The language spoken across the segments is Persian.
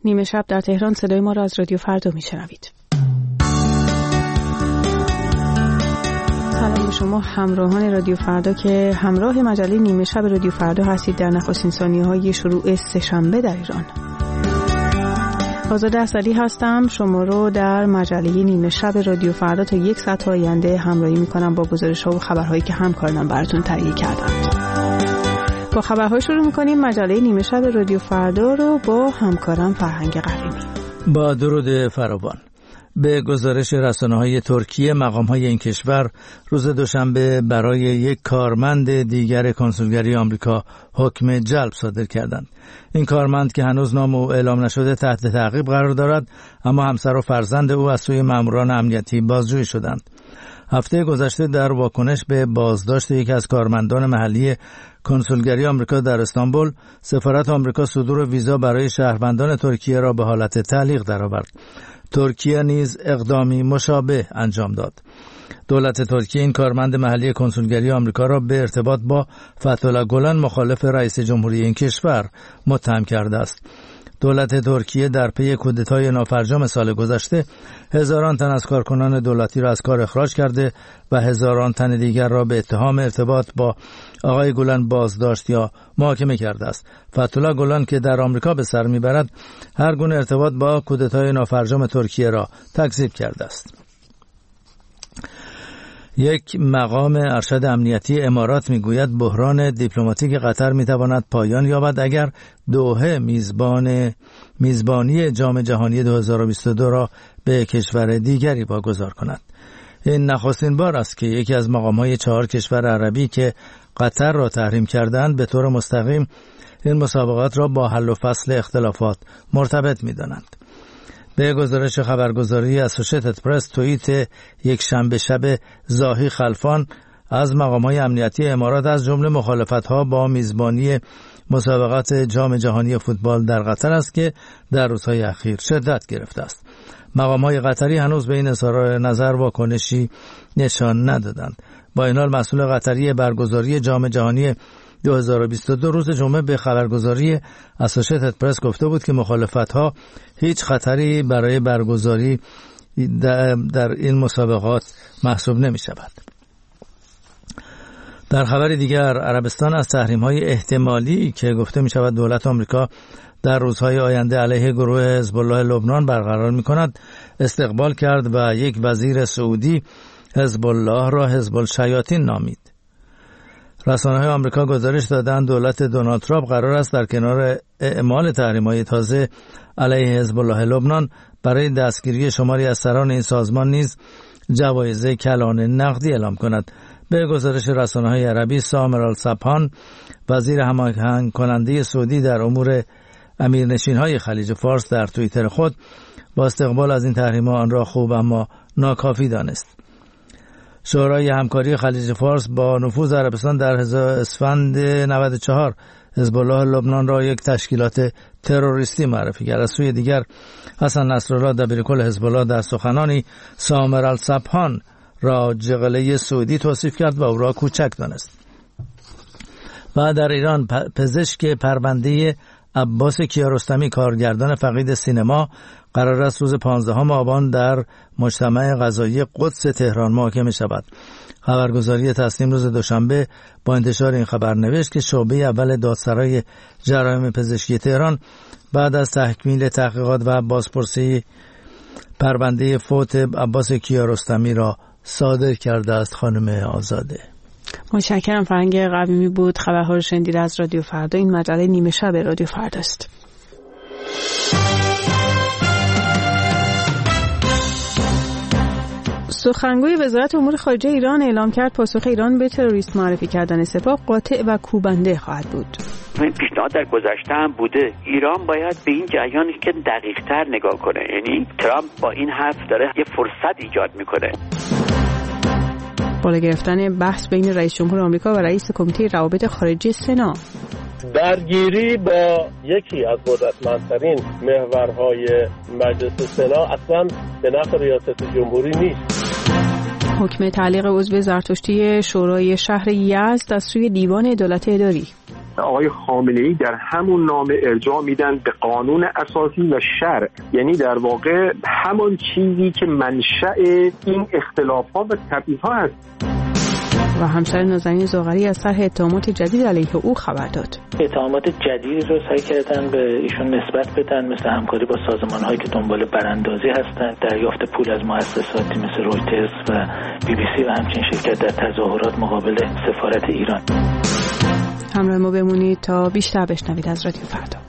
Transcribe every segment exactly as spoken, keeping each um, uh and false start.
نیمه شب در تهران صدای ما را از رادیو فردا میشنوید. سلام به شما همراهان رادیو فردا که همراه مجله نیمه شب رادیو فردا هستید در نخستین ثانیه‌های شروع سه‌شنبه در ایران. آزاده اسدی هستم. شما رو در مجله نیمه شب رادیو فردا تا یک ساعت آینده همراهی می‌کنم با گزارش‌ها و خبرهایی که همکارانم براتون تهیه کردند. با خبرهای شروع می‌کنیم. مجله نیمه شب رادیو فردا رو با همکارم فرهنگ قویمی. با درود فراوان. به گزارش رسانه‌های ترکیه، مقام‌های این کشور روز دوشنبه برای یک کارمند دیگر کنسولگری آمریکا حکم جلب صادر کردند. این کارمند که هنوز نام او اعلام نشده تحت تعقیب قرار دارد، اما همسر و فرزند او از سوی ماموران امنیتی بازجویی شدند. هفته گذشته در واکنش به بازداشت یکی از کارمندان محلی کنسولگری آمریکا در استانبول، سفارت آمریکا صدور ویزا برای شهروندان ترکیه را به حالت تعلیق درآورد. ترکیه نیز اقدامی مشابه انجام داد. دولت ترکیه این کارمند محلی کنسولگری آمریکا را به ارتباط با فتح‌الله گولان مخالف رئیس جمهوری این کشور متهم کرده است. دولت ترکیه در پی کودتای نافرجام سال گذشته هزاران تن از کارکنان دولتی را از کار اخراج کرده و هزاران تن دیگر را به اتهام ارتباط با آقای گولان بازداشت یا محاکمه کرده است. فتح‌الله گولان که در آمریکا به سر میبرد هر گونه ارتباط با کودتای نافرجام ترکیه را تکذیب کرده است. یک مقام ارشد امنیتی امارات میگوید بحران دیپلماتیک قطر میتواند پایان یابد اگر دوحه میزبان میزبانی جام جهانی دو هزار و بیست و دو را به کشور دیگری واگذار کند. این نخستین بار است که یکی از مقام‌های چهار کشور عربی که قطر را تحریم کردند به طور مستقیم این مسابقات را با حل و فصل اختلافات مرتبط می‌دانند. به گزارش خبرگزاری اسوشیتد پرس، توییت یک شنبه شب زاهی خلفان از مقام‌های امنیتی امارات از جمله مخالفت‌ها با میزبانی مسابقات جام جهانی فوتبال در قطر است که در روزهای اخیر شدت گرفته است. مقام‌های قطری هنوز به این اظهار نظر واکنشی نشان ندادند. با این حال مسئول قطری برگزاری جام جهانی دو هزار و بیست و دو روز جمعه به خبرگزاری اسوشیتد پرس گفته بود که مخالفت‌ها هیچ خطری برای برگزاری در این مسابقات محسوب نمی‌شود. در خبر دیگر، عربستان از تحریم‌های احتمالی که گفته می‌شود دولت آمریکا در روزهای آینده علیه گروه حزب الله لبنان برقرار می‌کند استقبال کرد و یک وزیر سعودی حزب الله را حزب الشیاطین نامید. رسانه‌های آمریکا گزارش دادند دولت دونالد ترامپ قرار است در کنار اعمال تحریم‌های تازه علیه حزب الله لبنان برای دستگیری شماری از سران این سازمان نیز جوایز کلان نقدی اعلام کند. به گزارش رسانه‌های عربی، سامر الصبحان وزیر هماهنگ کننده سعودی در امور امیرنشین‌های خلیج فارس در توییتر خود با استقبال از این تحریم‌ها آن را خوب اما ناکافی دانست. شورای همکاری خلیج فارس با نفوذ عربستان در اسفند نود و چهار حزب الله لبنان را یک تشکیلات تروریستی معرفی کرد. از سوی دیگر حسن نصرالله دبیرکل حزب الله در سخنانی سامر الصبحان را جغله سعودی توصیف کرد و او را کوچک دانست. و در ایران پزشک پرونده عباس کیارستمی کارگردان فقید سینما قرار است روز پانزدهم آبان در مجتمع قضایی قدس تهران محاکمه شود. خبرگزاری تسنیم روز دوشنبه با انتشار این خبر نوشت که شعبه اول دادسرای جرایم پزشکی تهران بعد از تکمیل تحقیقات و بازپرسی پرونده فوت عباس کیارستمی را صادر کرده است. خانم آزاده. متشکرم. فرهنگ قویمی بود. خبرها رو شنیدید از رادیو فردا. این مجله نیمه شب رادیو فردا است. سخنگوی وزارت امور خارجه ایران اعلام کرد پاسخ ایران به تروریست معرفی کردن سپاه قاطع و کوبنده خواهد بود. این پیشنهاد در گذشته هم بوده. ایران باید به این جریان که دقیق‌تر نگاه کنه. یعنی ترامپ با این حرف داره یه فرصت ایجاد میکنه. بالا گرفتن بحث بین رئیس جمهور آمریکا و رئیس کمیته روابط خارجی سنا. درگیری با یکی از قدرتمندترین محورهای مجلس سنا اصلا به نفع ریاست جمهوری نیست. حکم تعلیق عضو زرتشتی شورای شهر یزد از سوی دیوان عدالت اداری. آقای خامنه‌ای در همون نامه ارجاع میدن به قانون اساسی و شرع، یعنی در واقع همان چیزی که منشأ این اختلاف‌ها و تبعیض‌ها هست. و همسر نازنین زغری از طرح اتهامات جدید علیه او خبر داد. اتهامات جدیدی رو سعی کردن به ایشون نسبت بدن، مثل همکاری با سازمان‌هایی که دنبال براندازی هستند، دریافت پول از مؤسساتی مثل رویترز و بی بی سی و همچنین شرکت در تظاهرات مقابل سفارت ایران. همراه ما بمونید تا بیشتر بشنوید از رادیو فردا.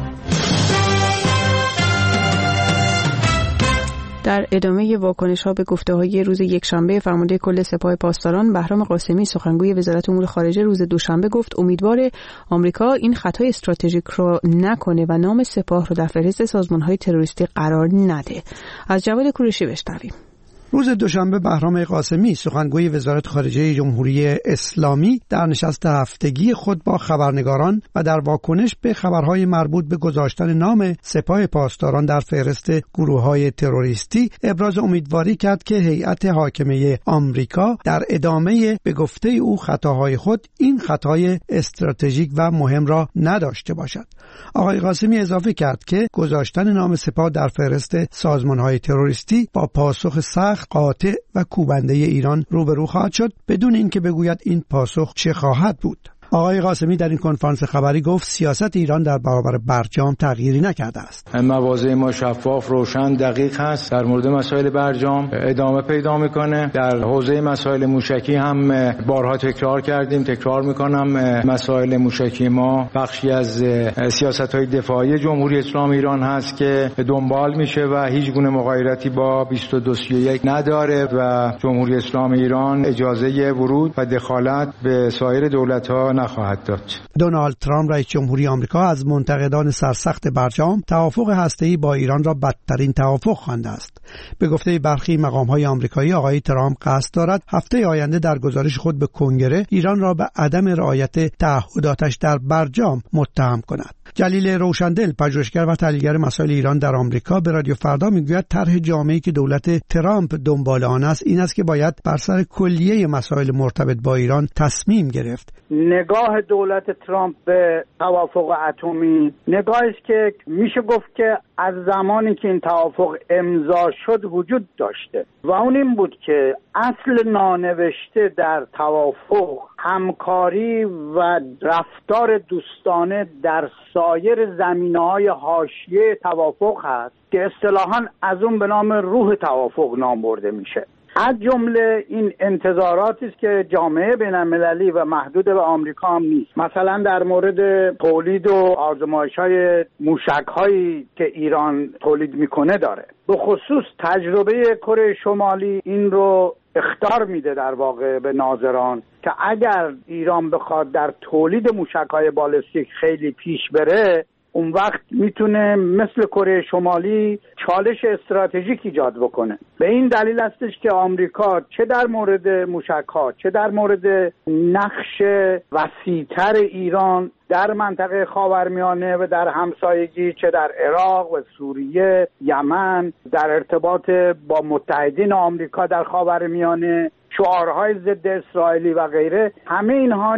در ادامه واکنش‌ها به گفته‌های روز یکشنبه فرمانده کل سپاه پاسداران بهرام قاسمی سخنگوی وزارت امور خارجه روز دوشنبه گفت امیدوار آمریکا این خطای استراتژیک را نکنه و نام سپاه را در فهرست سازمان‌های تروریستی قرار نده. از جواد کوروشی بشنویم. روز دوشنبه بهرام قاسمی سخنگوی وزارت خارجه جمهوری اسلامی در نشست هفتگی خود با خبرنگاران و در واکنش به خبرهای مربوط به گذاشتن نام سپاه پاسداران در فهرست گروه‌های تروریستی ابراز امیدواری کرد که هیئت حاکمه آمریکا در ادامه به گفته او خطاهای خود این خطای استراتژیک و مهم را نداشته باشد. آقای قاسمی اضافه کرد که گذاشتن نام سپاه در فهرست سازمان‌های تروریستی با پاسخ سخت، قاطع و کوبنده ایران روبرو خواهد شد بدون اینکه بگوید این پاسخ چه خواهد بود. آقای قاسمی در این کنفرانس خبری گفت سیاست ایران در برابر برجام تغییری نکرده است. مواضع ما شفاف، روشن، دقیق هست. در مورد مسائل برجام ادامه پیدا میکنه. در حوزه مسائل موشکی هم بارها تکرار کردیم، تکرار میکنم، مسائل موشکی ما بخشی از سیاست‌های دفاعی جمهوری اسلامی ایران هست که دنبال میشه و هیچ گونه مغایرتی با بیست و دو سی و یک نداره و جمهوری اسلامی ایران اجازه ورود و دخالت به سایر دولت‌ها نخواهد داد. دونالد ترامپ رئیس جمهوری آمریکا از منتقدان سرسخت برجام توافق هسته‌ای با ایران را بدترین توافق خوانده است. به گفته برخی مقام‌های آمریکایی آقای ترامپ قصد دارد هفته آینده در گزارش خود به کنگره ایران را به عدم رعایت تعهداتش در برجام متهم کند. جلیل روشندل پژوهشگر و تحلیلگر مسائل ایران در آمریکا به رادیو فردا میگوید طرح جامعی که دولت ترامپ دنبال آن است این است که باید بر سر کلیه مسائل مرتبط با ایران تصمیم گرفت. نگاه دولت ترامپ به توافق اتمی نگاهی است که میشه گفت که از زمانی که این توافق امضا شد وجود داشته و اون این بود که اصل نانوشته در توافق همکاری و رفتار دوستانه در سایر زمینه‌های حاشیه توافق هست که اصطلاحاً از اون به نام روح توافق نام برده میشه. از جمله این انتظاراتی است که جامعه بین‌المللی و محدود به آمریکا هم نیست. مثلا در مورد تولید و آزمایش‌های موشک‌هایی که ایران تولید میکنه داره. به خصوص تجربه کره شمالی این رو اخطار میده در واقع به ناظران که اگر ایران بخواد در تولید موشک‌های بالستیک خیلی پیش بره اون وقت میتونه مثل کره شمالی چالش استراتژیک ایجاد بکنه. به این دلیل هستش که آمریکا چه در مورد موشک‌ها چه در مورد نقش وسیع‌تر ایران در منطقه خاورمیانه و در همسایگی، چه در عراق و سوریه، یمن، در ارتباط با متحدین آمریکا در خاورمیانه، شعارهای ضد اسرائیلی و غیره، همه اینها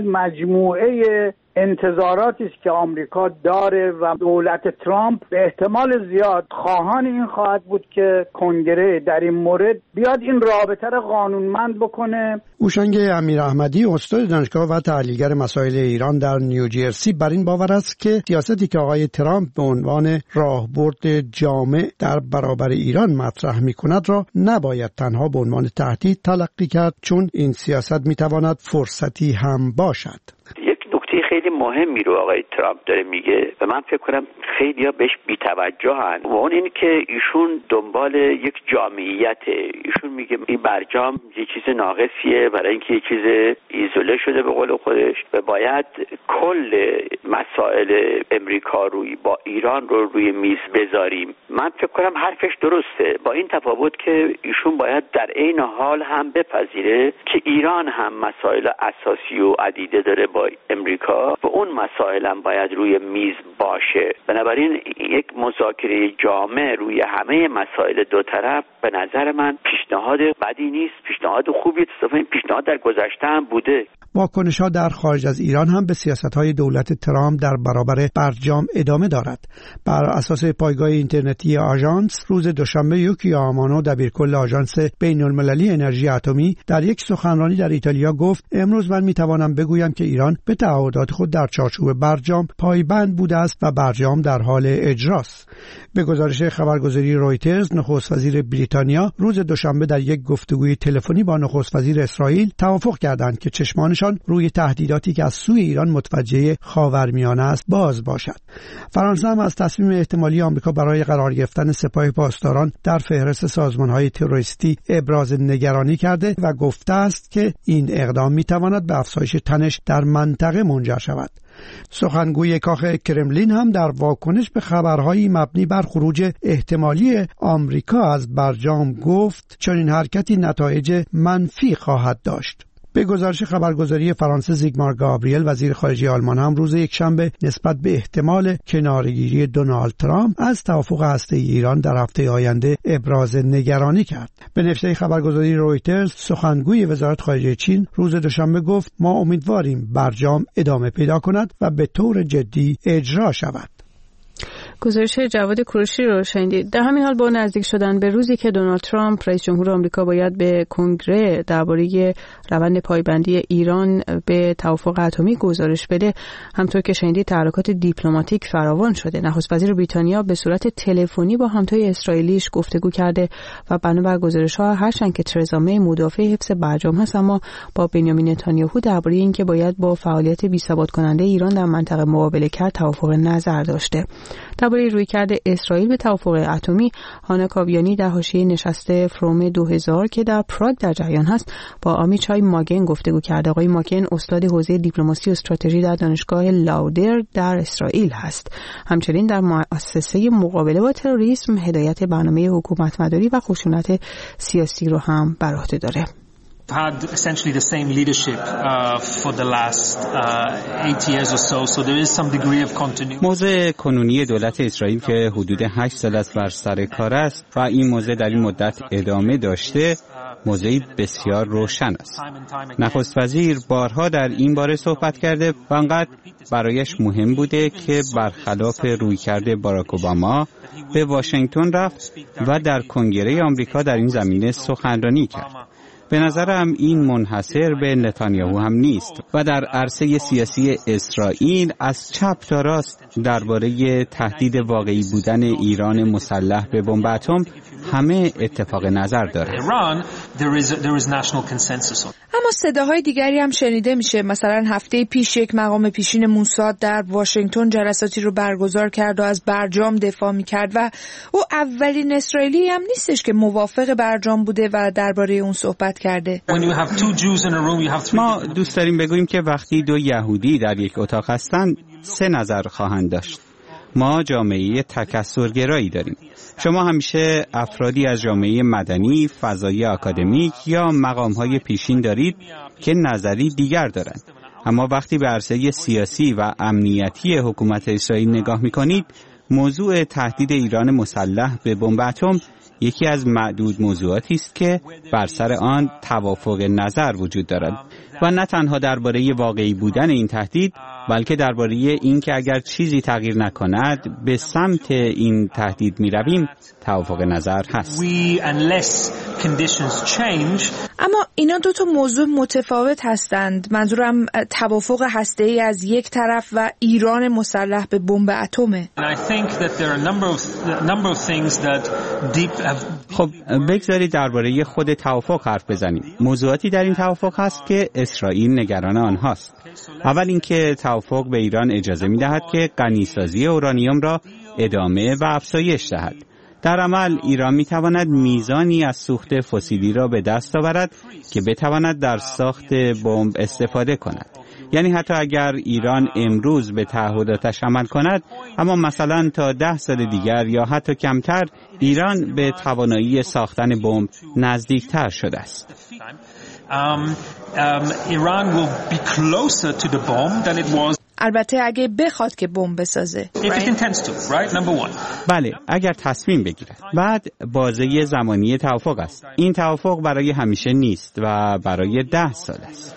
مجموعه انتظاراتی است که آمریکا داره و دولت ترامپ به احتمال زیاد خواهان این خواهد بود که کنگره در این مورد بیاد این رابطه را قانونمند بکنه. هوشنگ امیراحمدی استاد دانشگاه و تحلیلگر مسائل ایران در نیوجرسی بر این باور است که سیاستی که آقای ترامپ به عنوان راهبرد جامع در برابر ایران مطرح می‌کند را نباید تنها به عنوان تهدید تلقی کرد، چون این سیاست می‌تواند فرصتی هم باشد. خیلی مهمی رو آقای ترامپ داره میگه و من فکر کنم خیلی‌ها بهش بی‌توجهن و اون این که ایشون دنبال یک جامعیته. ایشون میگه این برجام یه چیز ناقصیه برای اینکه یه چیز ایزوله شده به قول خودش و باید کل مسائل امریکا روی با ایران رو روی میز بذاریم. من فکر کنم حرفش درسته، با این تفاوت که ایشون باید در عین حال هم بپذیره که ایران هم مسائل اساسی و عدیده داره با امریکا و اون مسائل هم باید روی میز باشه. بنابراین یک مذاکره جامع روی همه مسائل دو طرف به نظر من پیش پیشنهاد بدی نیست، پیشنهاد خوبی است. این پیشنهاد در گذشته هم بوده. واکنش‌ها در خارج از ایران هم به سیاست‌های دولت ترامپ در برابر برجام ادامه دارد. بر اساس پایگاه اینترنتی آژانس، روز دوشنبه یوکیو آمانو دبیرکل آژانس بین‌المللی انرژی اتمی در یک سخنرانی در ایتالیا گفت: امروز من می‌توانم بگویم که ایران به تعهدات خود در چارچوب برجام پایبند بوده است و برجام در حال اجراست. به گزارش خبرگزاری رویترز، نخست وزیر بریتانیا روز دوشنبه در یک گفتگوی تلفنی با نخست وزیر اسرائیل توافق کردند که چشمانشان روی تهدیداتی که از سوی ایران متوجه خاورمیانه است باز باشد. فرانسه هم از تصمیم احتمالی آمریکا برای قرار گرفتن سپاه پاسداران در فهرست سازمان‌های تروریستی ابراز نگرانی کرده و گفته است که این اقدام می‌تواند به افزایش تنش در منطقه منجر شود. سخنگوی کاخ کرملین هم در واکنش به خبرهایی مبنی بر خروج احتمالی آمریکا از برجام گفت چنین حرکتی نتایج منفی خواهد داشت. به گزارش خبرگزاری فرانسه، زیگمار گابریل وزیر خارجه آلمان هم روز یکشنبه نسبت به احتمال کناره‌گیری دونالد ترامپ از توافق هسته‌ای ایران در هفته آینده ابراز نگرانی کرد. به نوشته خبرگزاری رویترز، سخنگوی وزارت خارجه چین روز دوشنبه گفت: ما امیدواریم برجام ادامه پیدا کند و به طور جدی اجرا شود. گزارش جواد کوروشی رو شنیدید. در همین حال با نزدیک شدن به روزی که دونالد ترامپ رئیس جمهور آمریکا باید به کنگره درباره روند پایبندی ایران به توافق اتمی گزارش بده، همطور که شنیدید تحرکات دیپلماتیک فراوان شده. نخست وزیر بریتانیا به صورت تلفنی با همتای اسرائیلیش گفتگو کرده و بنابر گزارش‌ها هرچند که ترزا می مدافع حفظ برجام هست، اما با بنیامین نتانیاهو درباره اینکه باید با فعالیت بی‌ثبات کننده ایران در منطقه مقابله کرد توافق نظر داشته. درباره رویکرد اسرائیل به توافق اتمی، هانا کاویانی در حاشیه نشست فروم دو هزار که در پراگ در جریان هست با آمیچای ماگن گفتگو کرد. آقای ماگن استاد حوزه دیپلماسی و استراتژی در دانشگاه لاودر در اسرائیل هست. همچنین در مؤسسه مقابله با تروریسم هدایت برنامه حکومتمداری و خشونت سیاسی رو هم بر عهده داره. had essentially the same leadership uh, for the last uh, eight years or so, so there is some degree of continuity. موضع کنونی دولت اسرائیل که حدود هشت سال است بر سر کار است و این موضع در این مدت ادامه داشته، موضعی بسیار روشن است. نخست وزیر بارها در این باره صحبت کرده و انقدر برایش مهم بوده که برخلاف رویکرد باراک اوباما به واشنگتن رفت و در کنگره آمریکا در این زمینه سخنرانی کرد. به نظرم این منحصر به نتانیاهو هم نیست و در عرصه سیاسی اسرائیل از چپ تا راست درباره تهدید واقعی بودن ایران مسلح به بمب اتم همه اتفاق نظر دارند. اما صداهای دیگری هم شنیده میشه. مثلا هفته پیش یک مقام پیشین موساد در واشنگتن جلساتی رو برگزار کرد و از برجام دفاع میکرد و او اولین اسرائیلی هم نیستش که موافق برجام بوده و درباره اون صحبت کرده. ما دوست داریم بگوییم که وقتی دو یهودی در یک اتاق هستند سه نظر خواهند داشت. ما جامعه تکثرگرایی داریم. شما همیشه افرادی از جامعه مدنی، فضایی اکادمیک یا مقام‌های پیشین دارید که نظری دیگر دارند. اما وقتی به عرصه سیاسی و امنیتی حکومت اسرائیل نگاه می‌کنید، موضوع تهدید ایران مسلح به بمب اتم یکی از معدود موضوعاتی است که بر سر آن توافق نظر وجود دارد و نه تنها درباره واقعی بودن این تهدید، بلکه درباره این که اگر چیزی تغییر نکند به سمت این تهدید می رویم توافق نظر هست. اما اینا دو تا موضوع متفاوت هستند. منظورم توافق هسته‌ای از یک طرف و ایران مسلح به بمب اتمه. خب بگذارید درباره خود توافق حرف بزنیم. موضوعاتی در این توافق هست که اسرائیل نگران آنهاست. اول اینکه توافق به ایران اجازه می‌دهد که غنی‌سازی اورانیوم را ادامه و افزایش دهد. در عمل ایران می‌تواند میزانی از سوخت فسیلی را به دست آورد که بتواند در ساخت بمب استفاده کند. یعنی حتی اگر ایران امروز به تعهداتش عمل کند، اما مثلا تا ده سال دیگر یا حتی کمتر ایران به توانایی ساختن بمب نزدیکتر شده است. Um, um, Iran will be closer to the bomb than it was. البته اگه بخواد که بمب بسازه. بله، اگر تصمیم بگیرد. بعد بازه زمانی توافق است. این توافق برای همیشه نیست و برای ده سال است.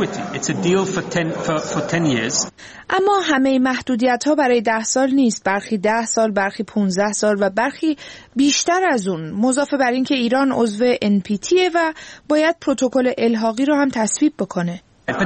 اما همه محدودیت‌ها برای ده سال نیست. برخی ده سال، برخی پانزده سال و برخی بیشتر از اون. مضافه بر این که ایران عضو ان پی تی و باید پروتکل الحاقی رو هم تصویب بکنه.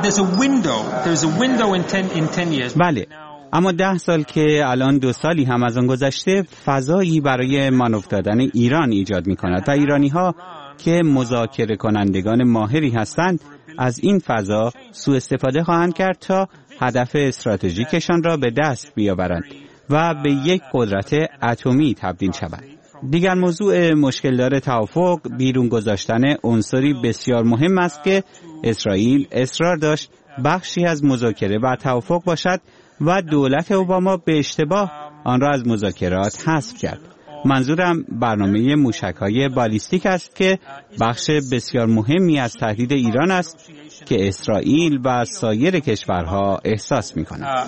بله، اما ده سال که الان دو سالی هم از آن گذشته، فضایی برای مان افتادن ایران ایجاد می کند و ایرانی ها که مذاکره کنندگان ماهری هستند از این فضا سوء استفاده خواهند کرد تا هدف استراتژیکشان را به دست بیاورند و به یک قدرت اتمی تبدیل شوند. دیگر موضوع مشکلدار توافق بیرون گذاشتن عنصری بسیار مهم است که اسرائیل اصرار داشت بخشی از مذاکره و توافق باشد و دولت اوباما به اشتباه آن را از مذاکرات حذف کرد. منظورم برنامه موشک‌های بالیستیک است که بخش بسیار مهمی از تهدید ایران است که اسرائیل و سایر کشورها احساس می‌کنند.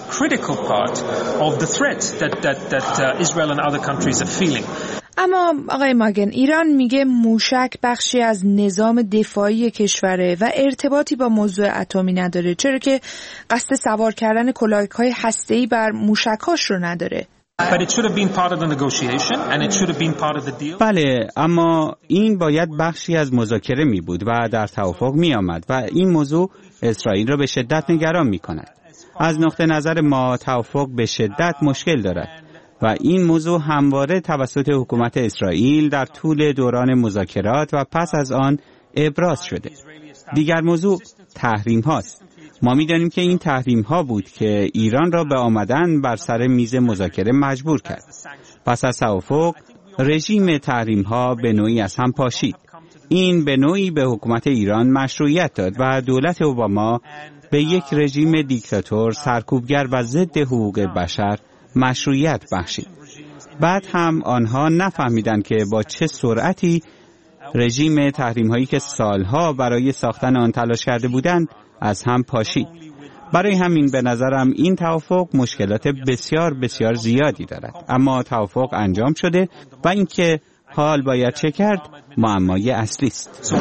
اما آقای ماگن، ایران میگه موشک بخشی از نظام دفاعی کشوره و ارتباطی با موضوع اتمی نداره، چرا که قصد سوار کردن کلاهک‌های هسته‌ای بر موشک‌هاش رو نداره. بله، اما این باید بخشی از مذاکره می بود و در توافق می آمد و این موضوع اسرائیل را به شدت نگران می کند. از نقطه نظر ما توافق به شدت مشکل دارد و این موضوع همواره توسط حکومت اسرائیل در طول دوران مذاکرات و پس از آن ابراز شده. دیگر موضوع تحریم هاست. ما می دانیم که این تحریم ها بود که ایران را به آمدن بر سر میز مذاکره مجبور کرد. پس از توافق رژیم تحریم ها به نوعی از هم پاشید. این به نوعی به حکومت ایران مشروعیت داد و دولت اوباما به یک رژیم دیکتاتور سرکوبگر و ضد حقوق بشر مشروعیت بخشید. بعد هم آنها نفهمیدند که با چه سرعتی رژیم تحریم هایی که سالها برای ساختن آن تلاش کرده بودند از هم پاشید. برای همین به نظرم این توافق مشکلات بسیار بسیار زیادی دارد، اما توافق انجام شده و اینکه حال باید چه کرد معمای اصلی است.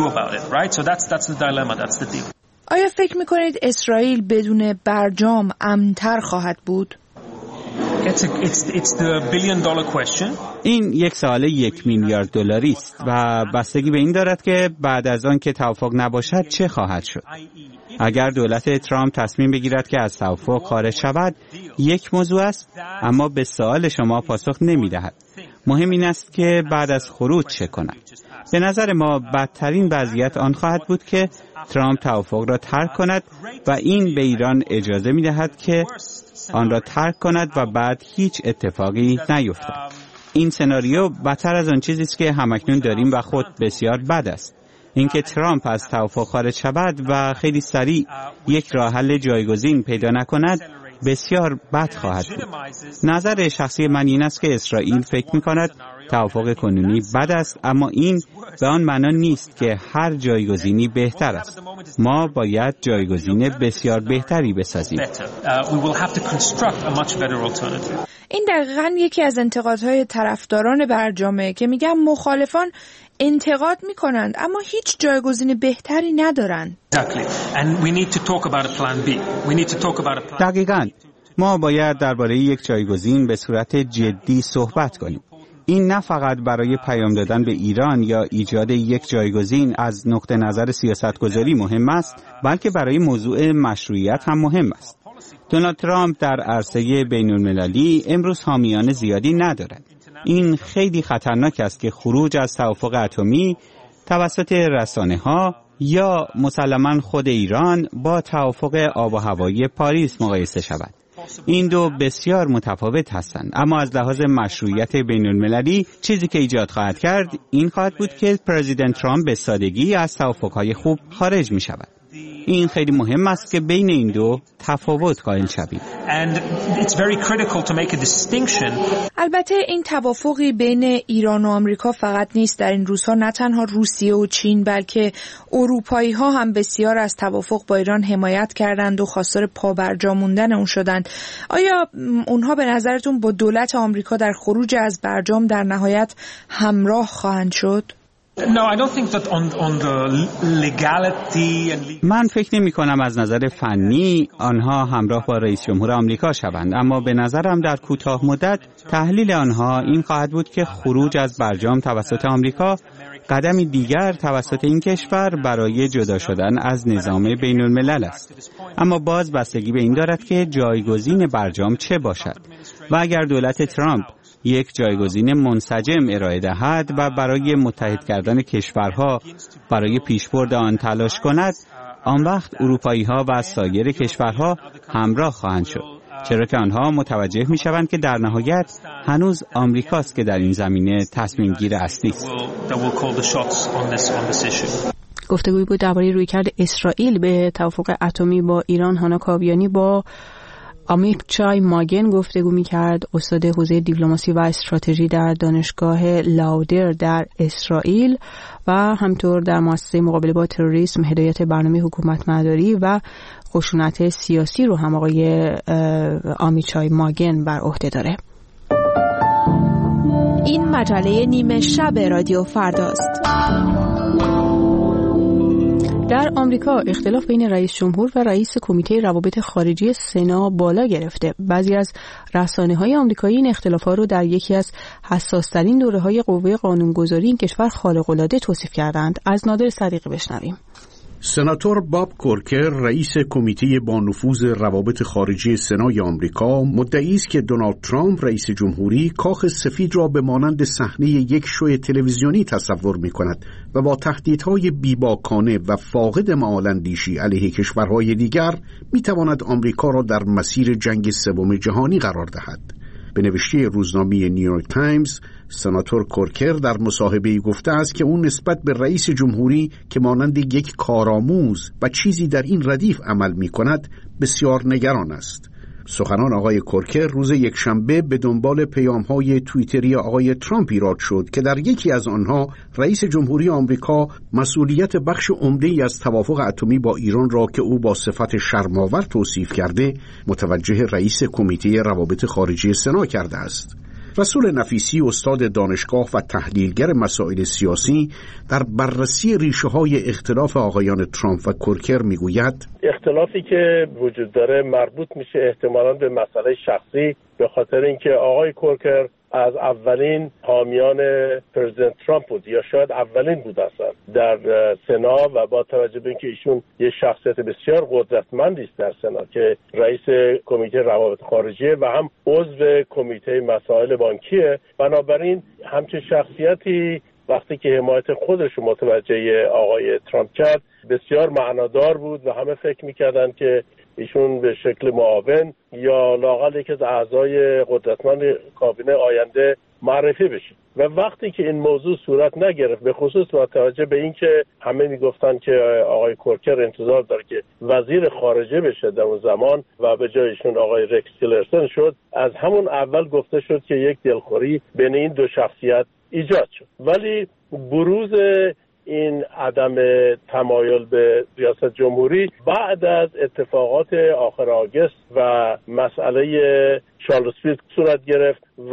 آیا فکر میکنید اسرائیل بدون برجام امن‌تر خواهد بود؟ It's a, it's, it's the billion dollar question. این یک سوال یک میلیارد دلاری است و بستگی به این دارد که بعد از آن که توافق نباشد چه خواهد شد. اگر دولت ترامپ تصمیم بگیرد که از توافق خارج شود یک موضوع است، اما به سوال شما پاسخ نمی‌دهد. مهم این است که بعد از خروج چه کند. به نظر ما بدترین وضعیت آن خواهد بود که ترامپ توافق را ترک کند و این به ایران اجازه می‌دهد که آن را ترک کند و بعد هیچ اتفاقی نیفتد. این سناریو بدتر از آن چیزی است که همکنون داریم و خود بسیار بد است. اینکه ترامپ از توافق خارج شود و خیلی سریع یک راه حل جایگزین پیدا نکند بسیار بد خواهد بود. نظر شخصی من این است که اسرائیل فکر می‌کند توافق کنونی بد است، اما این به آن معنا نیست که هر جایگزینی بهتر است. ما باید جایگزین بسیار بهتری بسازیم. این دقیقاً یکی از انتقادهای طرفداران برجامه که میگن مخالفان انتقاد میکنند اما هیچ جایگزین بهتری ندارند. دقیقاً ما باید درباره یک جایگزین به صورت جدی صحبت کنیم. این نه فقط برای پیام دادن به ایران یا ایجاد یک جایگزین از نقطه نظر سیاستگذاری مهم است، بلکه برای موضوع مشروعیت هم مهم است. دونالد ترامپ در عرصه بین‌المللی امروز حامیان زیادی ندارد. این خیلی خطرناک است که خروج از توافق اتمی توسط رسانه‌ها یا مسلماً خود ایران با توافق آب و هوایی پاریس مقایسه شود. این دو بسیار متفاوت هستند، اما از لحاظ مشروعیت بین المللی چیزی که ایجاد خواهد کرد این خواهد بود که پرزیدنت ترامپ به سادگی از توافقهای خوب خارج می شود. این خیلی مهم است که بین این دو تفاوت قائل شویم. البته این توافقی بین ایران و آمریکا فقط نیست. در این روزها نه تنها روسیه و چین بلکه اروپایی ها هم بسیار از توافق با ایران حمایت کردند و خواستار پابرجا موندن اون شدند. آیا اونها به نظرتون با دولت آمریکا در خروج از برجام در نهایت همراه خواهند شد؟ من فکر نمی کنم از نظر فنی آنها همراه با رئیس جمهور آمریکا شوند، اما به نظرم در کوتاه مدت تحلیل آنها این خواهد بود که خروج از برجام توسط آمریکا قدمی دیگر توسط این کشور برای جدا شدن از نظام بین الملل است. اما باز بستگی به این دارد که جایگزین برجام چه باشد و اگر دولت ترامپ یک جایگزین منسجم ارائه دهد و برای متحد کردن کشورها برای پیشبرد آن تلاش کند، آن وقت اروپایی‌ها و سایر کشورها همراه خواهند شد، چرا که آنها متوجه می‌شوند که در نهایت هنوز آمریکاست که در این زمینه تصمیم گیر اصلی است. گفتگویی بود درباره رویکرد اسرائیل به توافق اتمی با ایران. هانا کاویانی با آمیتشای ماگن گفتگو می‌کرد، استاد حوزه دیپلماسی و استراتژی در دانشگاه لاودر در اسرائیل و همطور در مؤسسه مقابله با تروریسم هدایت برنامه حکومتمداری و خشونت سیاسی رو هم آقای آمیتشای ماگن بر عهده داره. این مجله نیمه شب رادیو فرداست. در آمریکا اختلاف بین رئیس جمهور و رئیس کمیته روابط خارجی سنا بالا گرفته. بعضی از رسانه‌های آمریکایی این اختلاف‌ها رو در یکی از حساس‌ترین دوره‌های قوه قانونگذاری این کشور خارق‌العاده توصیف کردند. از نادر صدیقی بشنویم. سناتور باب کورکر رئیس کمیته با نفوذ روابط خارجی سنای آمریکا مدعی است که دونالد ترامپ رئیس جمهوری کاخ سفید را به مانند صحنه یک شو تلویزیونی تصور می‌کند و با تهدیدهای بیباکانه و فاقد معال‌اندیشی علیه کشورهای دیگر می‌تواند آمریکا را در مسیر جنگ سوم جهانی قرار دهد. به نوشته روزنامه نیویورک تایمز، سناتور کورکر در مصاحبه‌ای گفته است که اون نسبت به رئیس جمهوری که مانند یک کارآموز و چیزی در این ردیف عمل می‌کند بسیار نگران است. سخنان آقای کورکر روز یکشنبه به دنبال پیام‌های توییتری آقای ترامپ ایراد شد که در یکی از آنها رئیس جمهوری آمریکا مسئولیت بخش عمده‌ای از توافق اتمی با ایران را که او با صفت شرم‌آور توصیف کرده متوجه رئیس کمیته روابط خارجی سنا کرده است. رسول نفیسی، استاد دانشگاه و تحلیلگر مسائل سیاسی، در بررسی ریشه‌های اختلاف آقایان ترامپ و کورکر میگوید اختلافی که وجود داره مربوط میشه احتمالاً به مسئله شخصی، به خاطر اینکه آقای کورکر از اولین حامیان پرزیدنت ترامپ بود یا شاید اولین بود اصلا در سنا و با توجه به اینکه ایشون یه شخصیت بسیار قدرتمندی است در سنا که رئیس کمیته روابط خارجیه و هم عضو کمیته مسائل بانکیه، بنابراین همچین شخصیتی وقتی که حمایت خودش رو متوجه آقای ترامپ کرد بسیار معنادار بود و همه فکر میکردن که ایشون به شکل معاون یا لااقل یکی از اعضای قدرتمند کابینه آینده معرفی بشه. و وقتی که این موضوع صورت نگرفت، به خصوص با توجه به اینکه همه میگفتن که آقای کورکر انتظار داره که وزیر خارجه بشه در اون زمان و به جایشون آقای رکس تیلرسون شد، از همون اول گفته شد که یک دلخوری بین این دو شخصیت ایجاد شد. ولی بروز این عدم تمایل به ریاست جمهوری بعد از اتفاقات آخر آگوست و مسئله چارلزویل صورت گرفت و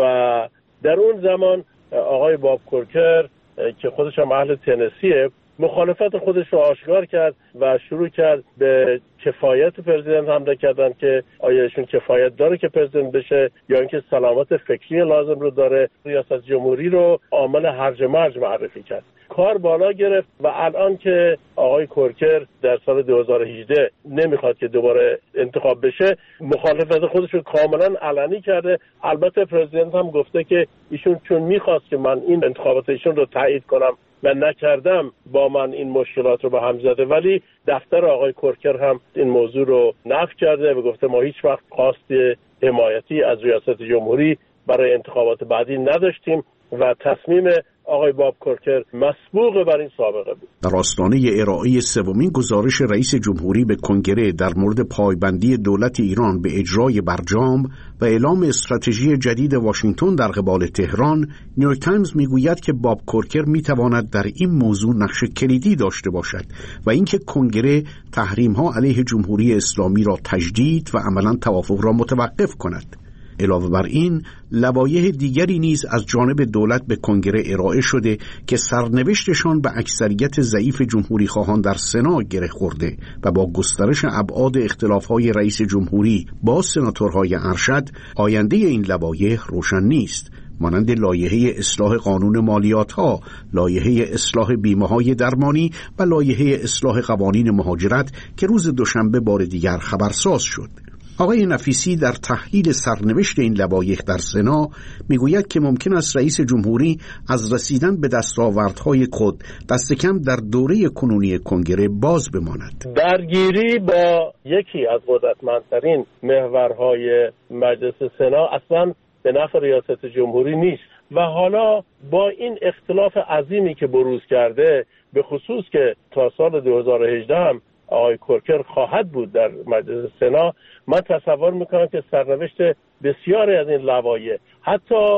در اون زمان آقای باب کورکر که خودش هم اهل تنسیه مخالفت خودش رو آشکار کرد و شروع کرد به کفایت پرزیدنت حمله کردن که آیا ایشون کفایت داره که پرزیدنت بشه یا اینکه سلامت فکری لازم رو داره. ریاست جمهوری رو عامل هرج و مرج معرفی کرد. کار بالا گرفت و الان که آقای کورکر در سال دو هزار و هجده نمیخواد که دوباره انتخاب بشه، مخالفت خودش رو کاملا علنی کرده. البته پرزیدنت هم گفته که ایشون چون میخواست که من این انتخابات ایشون رو تایید کنم و نکردم با من این مشکلات رو به هم زده، ولی دفتر آقای کورکر هم این موضوع رو نفی کرده و گفته ما هیچ وقت خواست حمایتی از ریاست جمهوری برای انتخابات بعدی نداشتیم و تصمیم آقای باب کورکر مسبوق بر این سابقه بود. در آستانه ارائه سومین گزارش رئیس جمهوری به کنگره در مورد پایبندی دولت ایران به اجرای برجام و اعلام استراتژی جدید واشنگتن در قبال تهران، نیویورک تایمز میگوید که باب کورکر میتواند در این موضوع نقش کلیدی داشته باشد و اینکه کنگره تحریم‌ها علیه جمهوری اسلامی را تجدید و عملاً توافق را متوقف کند. علاوه بر این، لوایح دیگری نیز از جانب دولت به کنگره ارائه شده که سرنوشتشان به اکثریت ضعیف جمهوری خواهان در سنا گره خورده و با گسترش ابعاد اختلاف‌های رئیس جمهوری با سناتورهای ارشد، آینده این لوایح روشن نیست، مانند لایحه اصلاح قانون مالیات‌ها، لایحه اصلاح بیمه‌های درمانی و لایحه اصلاح قوانین مهاجرت که روز دوشنبه بار دیگر خبرساز شد. آقای نفیسی در تحلیل سرنوشت این لوایح در سنا میگوید که ممکن است رئیس جمهوری از رسیدن به دستاوردهای خود دست کم در دوره کنونی کنگره باز بماند. درگیری با یکی از قدرتمندترین محورهای مجلس سنا اصلا به نفع ریاست جمهوری نیست و حالا با این اختلاف عظیمی که بروز کرده، به خصوص که تا سال دو هزار و هجده هم آقای کورکر خواهد بود در مجلس سنا، من تصور میکنم که سرنوشت بسیاری از این لوایح، حتی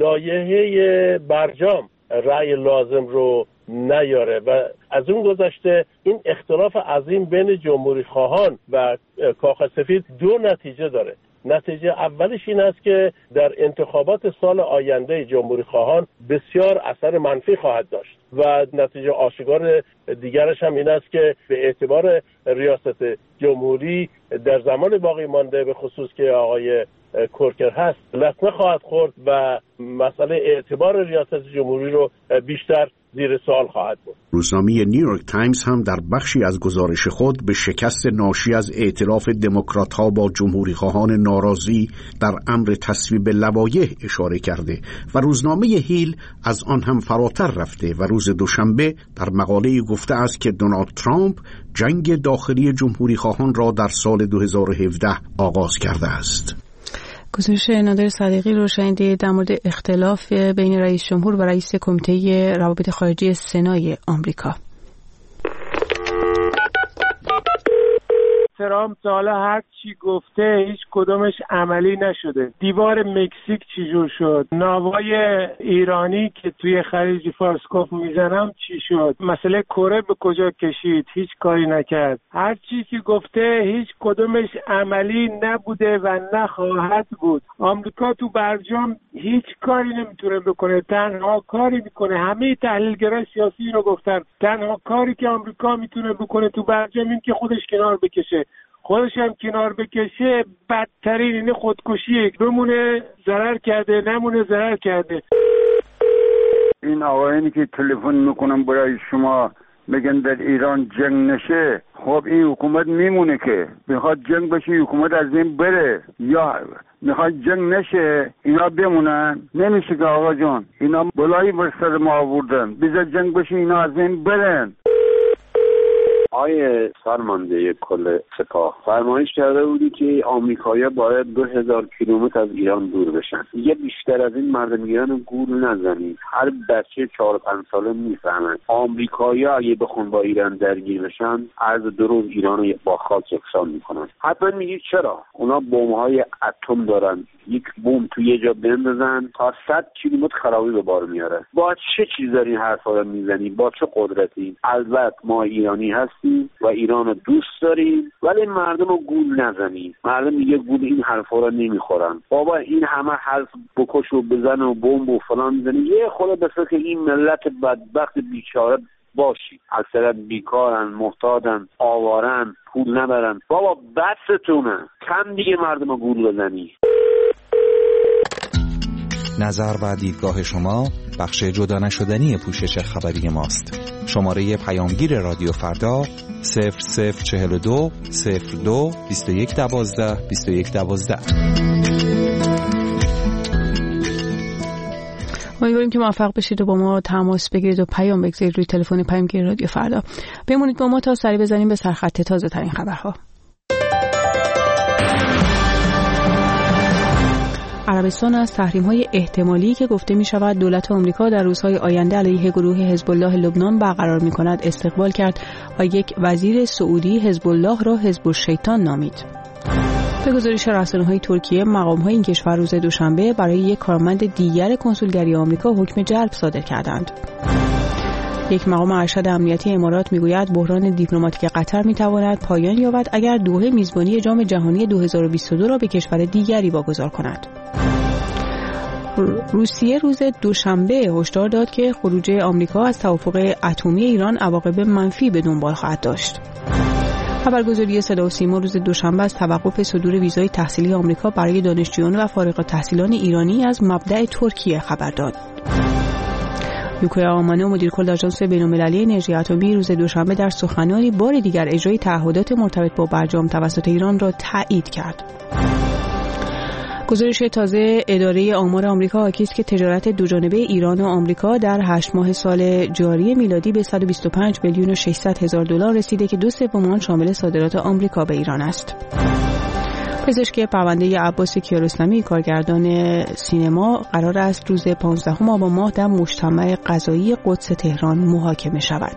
لایحه برجام، رأی لازم رو نیاره و از اون گذشته این اختلاف عظیم بین جمهوری خواهان و کاخ سفید دو نتیجه داره. نتیجه اولش این است که در انتخابات سال آینده جمهوری خواهان بسیار اثر منفی خواهد داشت و نتیجه آشکار دیگرش هم این است که به اعتبار ریاست جمهوری در زمان باقی مانده، به خصوص که آقای کورکر هست، لطمه خواهد خورد و مسئله اعتبار ریاست جمهوری رو بیشتر زیر سوال خواهد بود. روزنامه نیویورک تایمز هم در بخشی از گزارش خود به شکست ناشی از ائتلاف دموکرات‌ها با جمهوری خواهان ناراضی در امر تصویب لوایح اشاره کرده و روزنامه هیل از آن هم فراتر رفته و روز دوشنبه در مقاله‌ای گفته است که دونالد ترامپ جنگ داخلی جمهوری خواهان را در سال دو هزار و هفده آغاز کرده است. گزارش نادر صدیقی رو شنیدید در مورد اختلاف بین رئیس جمهور و رئیس کمیته روابط خارجی سنای آمریکا. ترامپ حالا هر چی گفته هیچ کدومش عملی نشده. دیوار مکزیک چجور شد؟ ناوای ایرانی که توی خلیج فارس گفت میزنم چی شد؟ مسئله کره به کجا کشید؟ هیچ کاری نکرد. هر چی که گفته هیچ کدومش عملی نبوده و نخواهد بود. آمریکا تو برجام هیچ کاری نمیتونه بکنه. تنها کاری میکنه، همه تحلیلگرای سیاسی رو گفتن، تنها کاری که آمریکا میتونه بکنه تو برجام این که خودش کنار بکشه. خودش هم کنار بکشه بدترین اینه خودکشیه. بمونه ضرر کرده، نمونه ضرر کرده. این آقایانی که تلفن میکنم برای شما میگن در ایران جنگ نشه، خب این حکومت میمونه که میخواد جنگ بشه، حکومت از این بره، یا میخواد جنگ نشه اینا بمونن؟ نمیشه که آقا جان، اینا بلایی بر سر ما آوردن، بذار جنگ بشه اینا از این برن. آقای فرمانده کل سپاه فرمایش کرده بودی که آمریکایی‌ها باید دو هزار کیلومتر از ایران دور بشن. دیگه بیشتر از این مردم ایران گول نزنید. هر بچه چهار پنج ساله میفهمن آمریکایی‌ها اگه بخون با ایران درگیر بشن، عرض دو روز ایران رو با خاک یکسان میکنن. حتما میگید چرا؟ اونا بمب‌های اتم دارن، یک بمب توی یه جا بندازن تا صد کیلومتر خرابی به بار میاره. با چه چیز داری حرفا رو میزنی؟ با چه قدرتی؟ البته ما ایرانی هستیم و ایران رو دوست داریم، ولی مردم رو گول نزنی. مردم دیگه گول این حرفا رو نمیخورن. بابا این همه حرف بکش و بزن و بمب و فلان میزنی، یه خود به فکر این ملت بدبخت بیچاره باشی. اکثرا بیکارن، محتاجن، آوارن، پول ندارن. بابا بستونه، کم دیگه مردم رو گول بزنی. نظر و دیدگاه شما بخش جدا نشدنی پوشش خبری ماست. شماره پیامگیر رادیو فردا صفر صفر چهل و دو صفر دو بیست و یک دوازده بیست و یک دوازده. امیدواریم که موفق بشید و با ما تماس بگیرید و پیام بگذارید روی تلفن پیامگیر رادیو فردا. بمونید با ما تا سری بزنیم به سرخط تازه ترین خبرها. عربستان از تحریم‌های احتمالی که گفته می‌شود دولت آمریکا در روزهای آینده علیه گروه حزب الله لبنان برقرار می‌کند استقبال کرد و یک وزیر سعودی حزب الله را حزب الشیطان نامید. به گزارش رسانه‌های ترکیه، مقام‌های این کشور روز دوشنبه برای یک کارمند دیگر کنسولگری آمریکا حکم جلب صادر کردند. یک مقام ارشد امنیتی امارات میگوید بحران دیپلماتیک قطر میتواند پایان یابد اگر دوحه میزبانی جام جهانی دو هزار و بیست و دو را به کشور دیگری واگذار کند. روسیه روز دوشنبه هشدار داد که خروج آمریکا از توافق اتمی ایران عواقب منفی به دنبال خواهد داشت. خبرگزاری صدا و سیما روز دوشنبه از توقف صدور ویزای تحصیلی آمریکا برای دانشجویان و فارغ التحصیلان ایرانی از مبدأ ترکیه خبر داد. یوکویا آمانو مدیرکل آژانس بین‌المللی انرژی اتمی روز دوشنبه در سخنرانی بار دیگر اجرای تعهدات مرتبط با برجام توسط ایران را تایید کرد. گزارش تازه اداره آمار آمریکا حاکی است که تجارت دوجانبه ایران و آمریکا در هشت ماه سال جاری میلادی به صد و بیست و پنج میلیون و ششصد هزار دلار رسیده که دو سوم آن شامل صادرات آمریکا به ایران است. پزشک پرونده عباس کیارستمی کارگردان سینما قرار است روز پانزدهم آبان ماه در مجتمع قضایی قدس تهران محاکمه شود.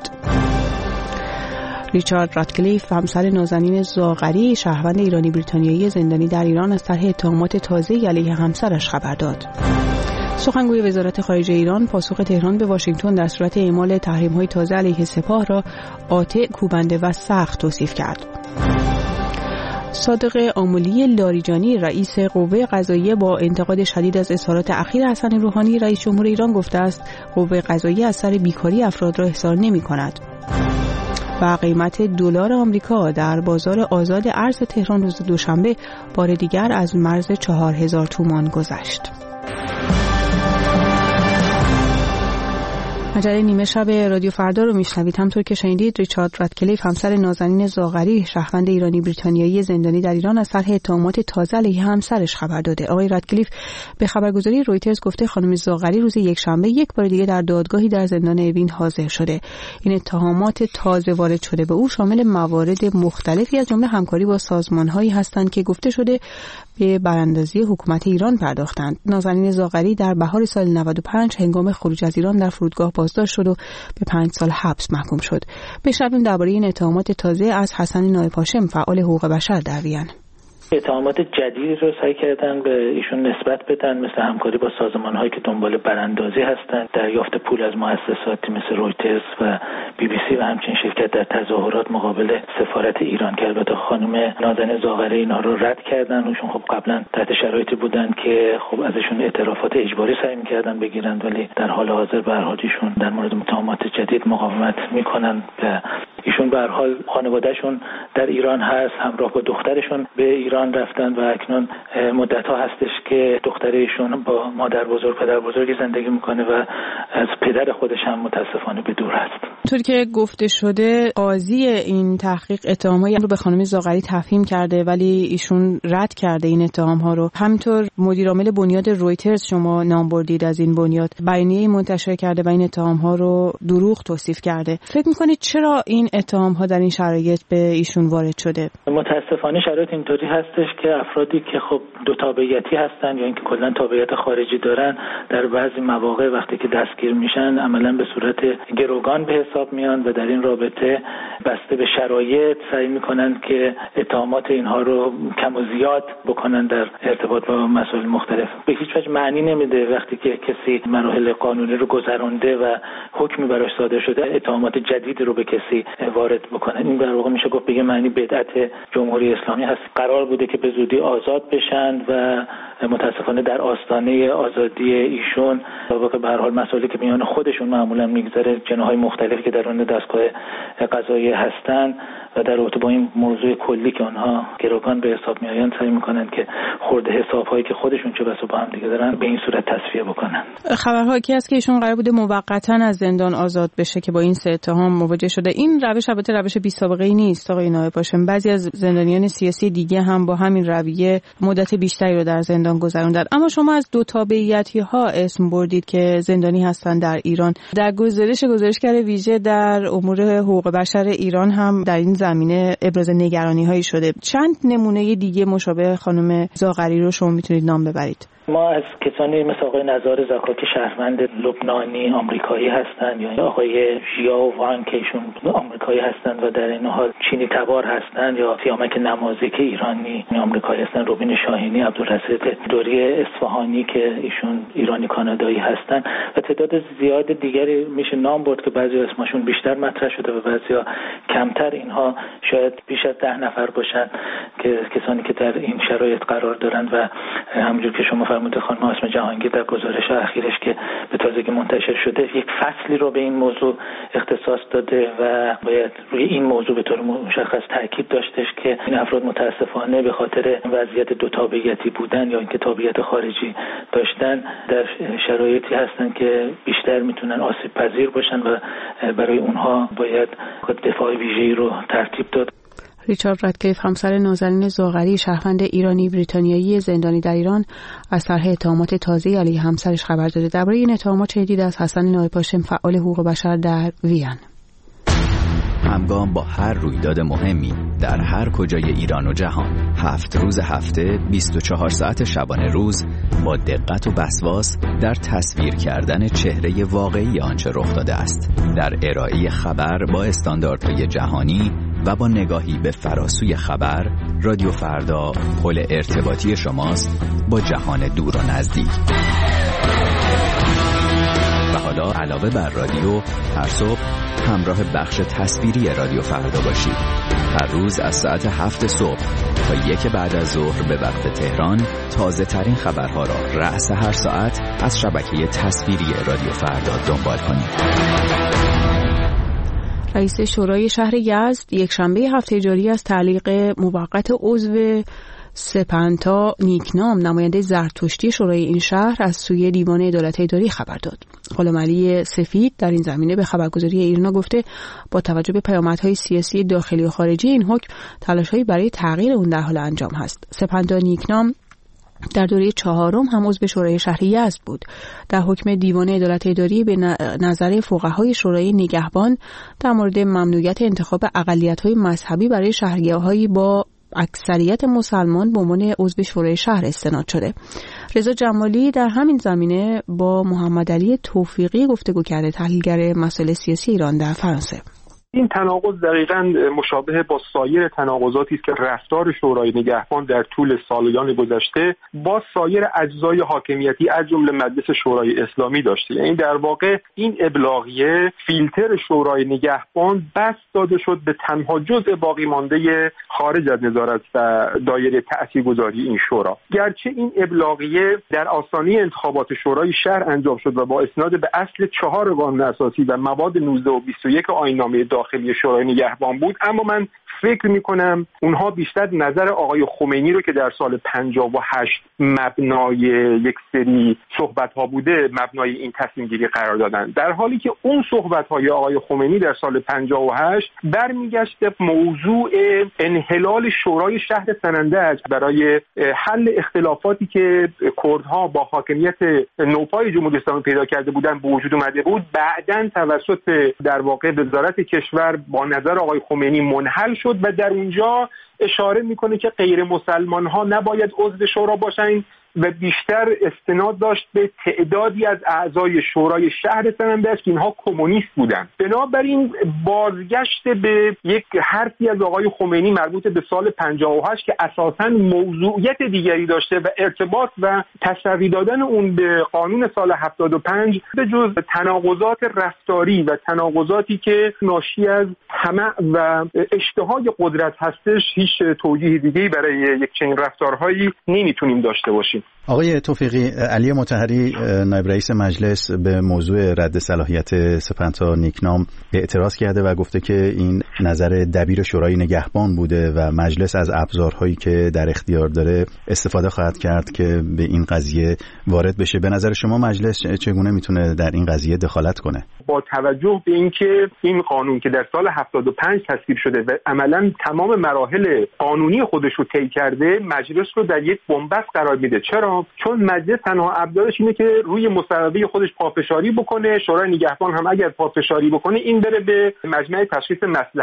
ریچارد راتکلیف، همسر نازنین زاغری شهروند ایرانی بریتانیایی زندانی در ایران، از طرح اتهامات تازه‌ای علیه همسرش خبر داد. سخنگوی وزارت خارجه ایران پاسخ تهران به واشنگتن در صورت اعمال تحریم‌های تازه علیه سپاه را قاطع، کوبنده و سخت توصیف کرد. صادق آملی لاریجانی، رئیس قوه قضاییه، با انتقاد شدید از اظهارات اخیر حسن روحانی رئیس جمهور ایران گفته است قوه قضاییه از سر بیکاری افراد را احضار نمی‌کند. و قیمت دلار آمریکا در بازار آزاد ارز تهران روز دوشنبه بار دیگر از مرز چهار هزار تومان گذشت. مجله نیمه شب رادیو فردا رو میشنوید. همطور که شنیدید ریچارد راتکلیف، همسر نازنین زاغری شهروند ایرانی بریتانیایی زندانی در ایران، از طرح اتهامات تازه علیه همسرش خبر داده. آقای راتکلیف به خبرگزاری رویترز گفته خانم زاغری روز یکشنبه یک بار دیگه در دادگاهی در زندان اوین حاضر شده. این اتهامات تازه وارد شده به او شامل موارد مختلفی از جمله همکاری با سازمان‌هایی هستند که گفته شده به براندازی حکومت ایران پرداختند. نازنین زاغری در بهار سال نود و پنج هنگام خروج از ایران در فرودگاه بازداشت شد و به پنج سال حبس محکوم شد. بشنویم درباره این اتهامات تازه از حسن نایب هاشم، فعال حقوق بشر در وین. اتهامات جدیدی رو سعی کردن به ایشون نسبت بدن، مثل همکاری با سازمان‌هایی که دنبال براندازی هستند، دریافت پول از مؤسساتی مثل رویترز و بی بی سی و همچنین شرکت در تظاهرات مقابل سفارت ایران که البته خانم نازنین زاغری اینا رو رد کردن. ایشون خب قبلا تحت شرایطی بودن که خب ازشون اعترافات اجباری سعی می‌کردن بگیرن، ولی در حال حاضر به هر حال ایشون در مورد اتهامات جدید مقاومت می‌کنن. و ایشون به هر حال خانواده‌شون در ایران هست، همراه با دخترشون به ایران رفتن و اکنون مدت‌ها هستش که دختر ایشون با مادر بزرگ پدر بزرگی زندگی میکنه و از پدر خودش هم متاسفانه به دور هست. طوری که گفته شده قاضی این تحقیق اتهام‌های رو به خانم زاغری تفهیم کرده ولی ایشون رد کرده این اتهام‌ها رو. همینطور مدیر عامل بنیاد رویترز، شما نام بردید از این بنیاد، بیانیه‌ای منتشر کرده و این اتهام‌ها رو دروغ توصیف کرده. فکر می‌کنید چرا این اتهام‌ها در این شرایط به ایشون وارد شده؟ متاسفانه شرایط اینطوری هستش که افرادی که خب دو تابعیتی هستن یا اینکه کلا تابعیت خارجی دارن در بعضی مواقع وقتی که دستگیر میشن عملاً به صورت گروگان به حساب میان و در این رابطه بسته به شرایط سعی میکنن که اتهامات اینها رو کم و زیاد بکنن در ارتباط با مسائل مختلف. به هیچ وجه معنی نمیده وقتی که کسی مراحل قانونی رو گذرونده و حکمی براش صادر شده اتهامات جدیدی رو به کسی وارد بکنن. این در واقع میشه گفت بگه معنی بدعت جمهوری اسلامی هست. قرار بوده که به زودی آزاد بشن و متاسفانه در آستانه آزادی ایشون واقعا به هر حال مسائلی که میان خودشون معمولا میگذره، جناح‌های مختلفی که درون دستگاه قضایی هستن و در رابطه با این موضوع کلی که اونها گروگان به حساب میآیند سعی میکنن که خورده حساب‌هایی که خودشون چه بسا با هم دیگه دارن به این صورت تصفیه بکنن. خبرها کی است که ایشون قرار بوده موقتا از زندان آزاد بشه که با این سه اتهام مواجه شده. این روش البته روش بی سابقه ای نیست آقای نایب هاشم. بعضی از زندانیان سیاسی دیگه هم با همین رویه مدت بیشتری رو در زندان گذروندن. اما شما از دو تابعیتی ها اسم بردید که زندانی هستند در ایران. در گزارش گزارشگر ویژه در امور حقوق بشر ایران هم در این زمینه ابراز نگرانی هایی شده. چند نمونه دیگه مشابه خانم زاغری رو شما میتونید نام ببرید؟ ما از کسانی مثل آقای نزار زکا که شهروند لبنانی آمریکایی هستند یا آقای ژیاو وان که ایشون آمریکایی هستند و در این حال چینی تبار هستند یا سیامک نمازی که ایرانی آمریکایی هستند، روبین شاهینی، عبدالرصید دوری اصفهانی که ایشون ایرانی کانادایی هستند و تعداد زیاد دیگری میشه نام برد که بعضی اسمشون بیشتر مطرح شده و بعضیا کمتر. اینها شاید بیش از ده نفر باشن که کسانی که در این شرایط قرار دارند و همونجور که شما فرمودید خانم آسم جهانگیر در گزارش اخیرش که به تازگی منتشر شده یک فصلی رو به این موضوع اختصاص داده و باید روی این موضوع به طور مشخص تاکید داشتش که این افراد متاسفانه به خاطر وضعیت دو تابعیتی بودن یا اینکه تابعیت خارجی داشتن در شرایطی هستن که بیشتر میتونن آسیب پذیر باشن و برای اونها باید دفاع ویژه‌ای رو ترتیب داد. ریچارد رادکلیف همسر نازنین زاغری شهروند ایرانی بریتانیایی زندانی در ایران از طرح اتهامات تازه علیه همسرش خبر داده. درباره این اتهامات شنیدید از حسن نایپاشم فعال حقوق بشر در وین. همگام با هر رویداد مهمی در هر کجای ایران و جهان، هفت روز هفته، بیست و چهار ساعت شبانه روز، با دقت و وسواس در تصویر کردن چهره واقعی آنچه رخ داده است، در ارائه خبر با استانداردهای جهانی و با نگاهی به فراسوی خبر، رادیو فردا پل ارتباطی شماست با جهان دور و نزدیک. و حالا علاوه بر رادیو، هر صبح همراه بخش تصویری رادیو فردا باشید. هر روز از ساعت هفت صبح تا یک بعد از ظهر به وقت تهران تازه ترین خبرها را رأس هر ساعت از شبکه تصویری رادیو فردا دنبال کنید. رئیس شورای شهر یزد یک شنبه هفته جاری از تعلیق موقت عضو سپنتا نیکنام نماینده زرتشتی شورای این شهر از سوی دیوان عدالت اداری خبر داد. غلامعلی سفید در این زمینه به خبرگزاری ایرنا گفته با توجه به پیامدهای سیاسی داخلی و خارجی این حکم تلاش‌هایی برای تغییر اون در حال انجام هست. سپنتا نیکنام در دوره چهارم هم عضو شورای شهر یزد بود. در حکم دیوان عدالت اداری به نظر فقهای شورای نگهبان در مورد ممنوعیت انتخاب اقلیت‌های مذهبی برای شهرگاه‌هایی با اکثریت مسلمان به عنوان عضو شورای شهر استناد شده. رضا جمالی در همین زمینه با محمد علی توفیقی گفتگو کرده، تحلیلگر مسائل سیاسی ایران در فرانسه. این تناقض دقیقاً مشابه با سایر تناقضاتی است که رفتار شورای نگهبان در طول سالیان گذشته با سایر اجزای حاکمیتی از جمله مجلس شورای اسلامی داشته. یعنی در واقع این ابلاغیه فیلتر شورای نگهبان بس داده شد به تنها جزء باقی مانده خارج از نظارت و دایره تاثیرگذاری این شورا. گرچه این ابلاغیه در آستانه انتخابات شورای شهر انجام شد و با اسناد به اصل چهار قانون اساسی و مواد نوزده و بیست و یک آیین‌نامه داخلی شورای نگهبان بود، اما من فکر میکنم اونها بیشتر نظر آقای خمینی رو که در سال پنجاه و هشت مبنای یک سری صحبت‌ها بوده مبنای این تصمیم گیری قرار دادن، در حالی که اون صحبت‌های آقای خمینی در سال پنجاه و هشت برمیگشت به موضوع انحلال شورای شهر سنندج برای حل اختلافاتی که کردها با حاکمیت نوپای جمهوری اسلامی پیدا کرده بودن به وجود اومده بود. بعداً توسط در واقع وزارت کشور با نظر آقای خمینی منحل شد و در اونجا اشاره میکنه که غیر مسلمان ها نباید عضو شورا باشن و بیشتر استناد داشت به تعدادی از اعضای شورای شهر سنندج که اینها کمونیست بودن. بنابراین بازگشت به یک حرفی از آقای خمینی مربوط به سال پنجاه و هشت که اساساً موضوعیت دیگری داشته و ارتباط و تشریع دادن اون به قانون سال هفتاد و پنج به جز تناقضات رفتاری و تناقضاتی که ناشی از طمع و اشتهای قدرت هستش هیچ توجیه دیگه‌ای برای یک چنین رفتارهایی نمیتونیم داشته باشیم. آقای توفیقی، علی مطهری نایب رئیس مجلس به موضوع رد صلاحیت سپنتا نیکنام اعتراض کرده و گفته که این نظر دبیر شورای نگهبان بوده و مجلس از ابزارهایی که در اختیار داره استفاده خواهد کرد که به این قضیه وارد بشه. به نظر شما مجلس چگونه میتونه در این قضیه دخالت کنه؟ با توجه به اینکه این قانون که در سال هفتاد و پنج تصویب شده و عملاً تمام مراحل قانونی خودش رو طی کرده، مجلس رو در یک بنبست قرار میده. چرا؟ چون مجلس تنها ابزارش اینه که روی مصوبه خودش پافشاری بکنه، شورای نگهبان هم اگر پافشاری بکنه این بره به مجمع تشخیص مصلحت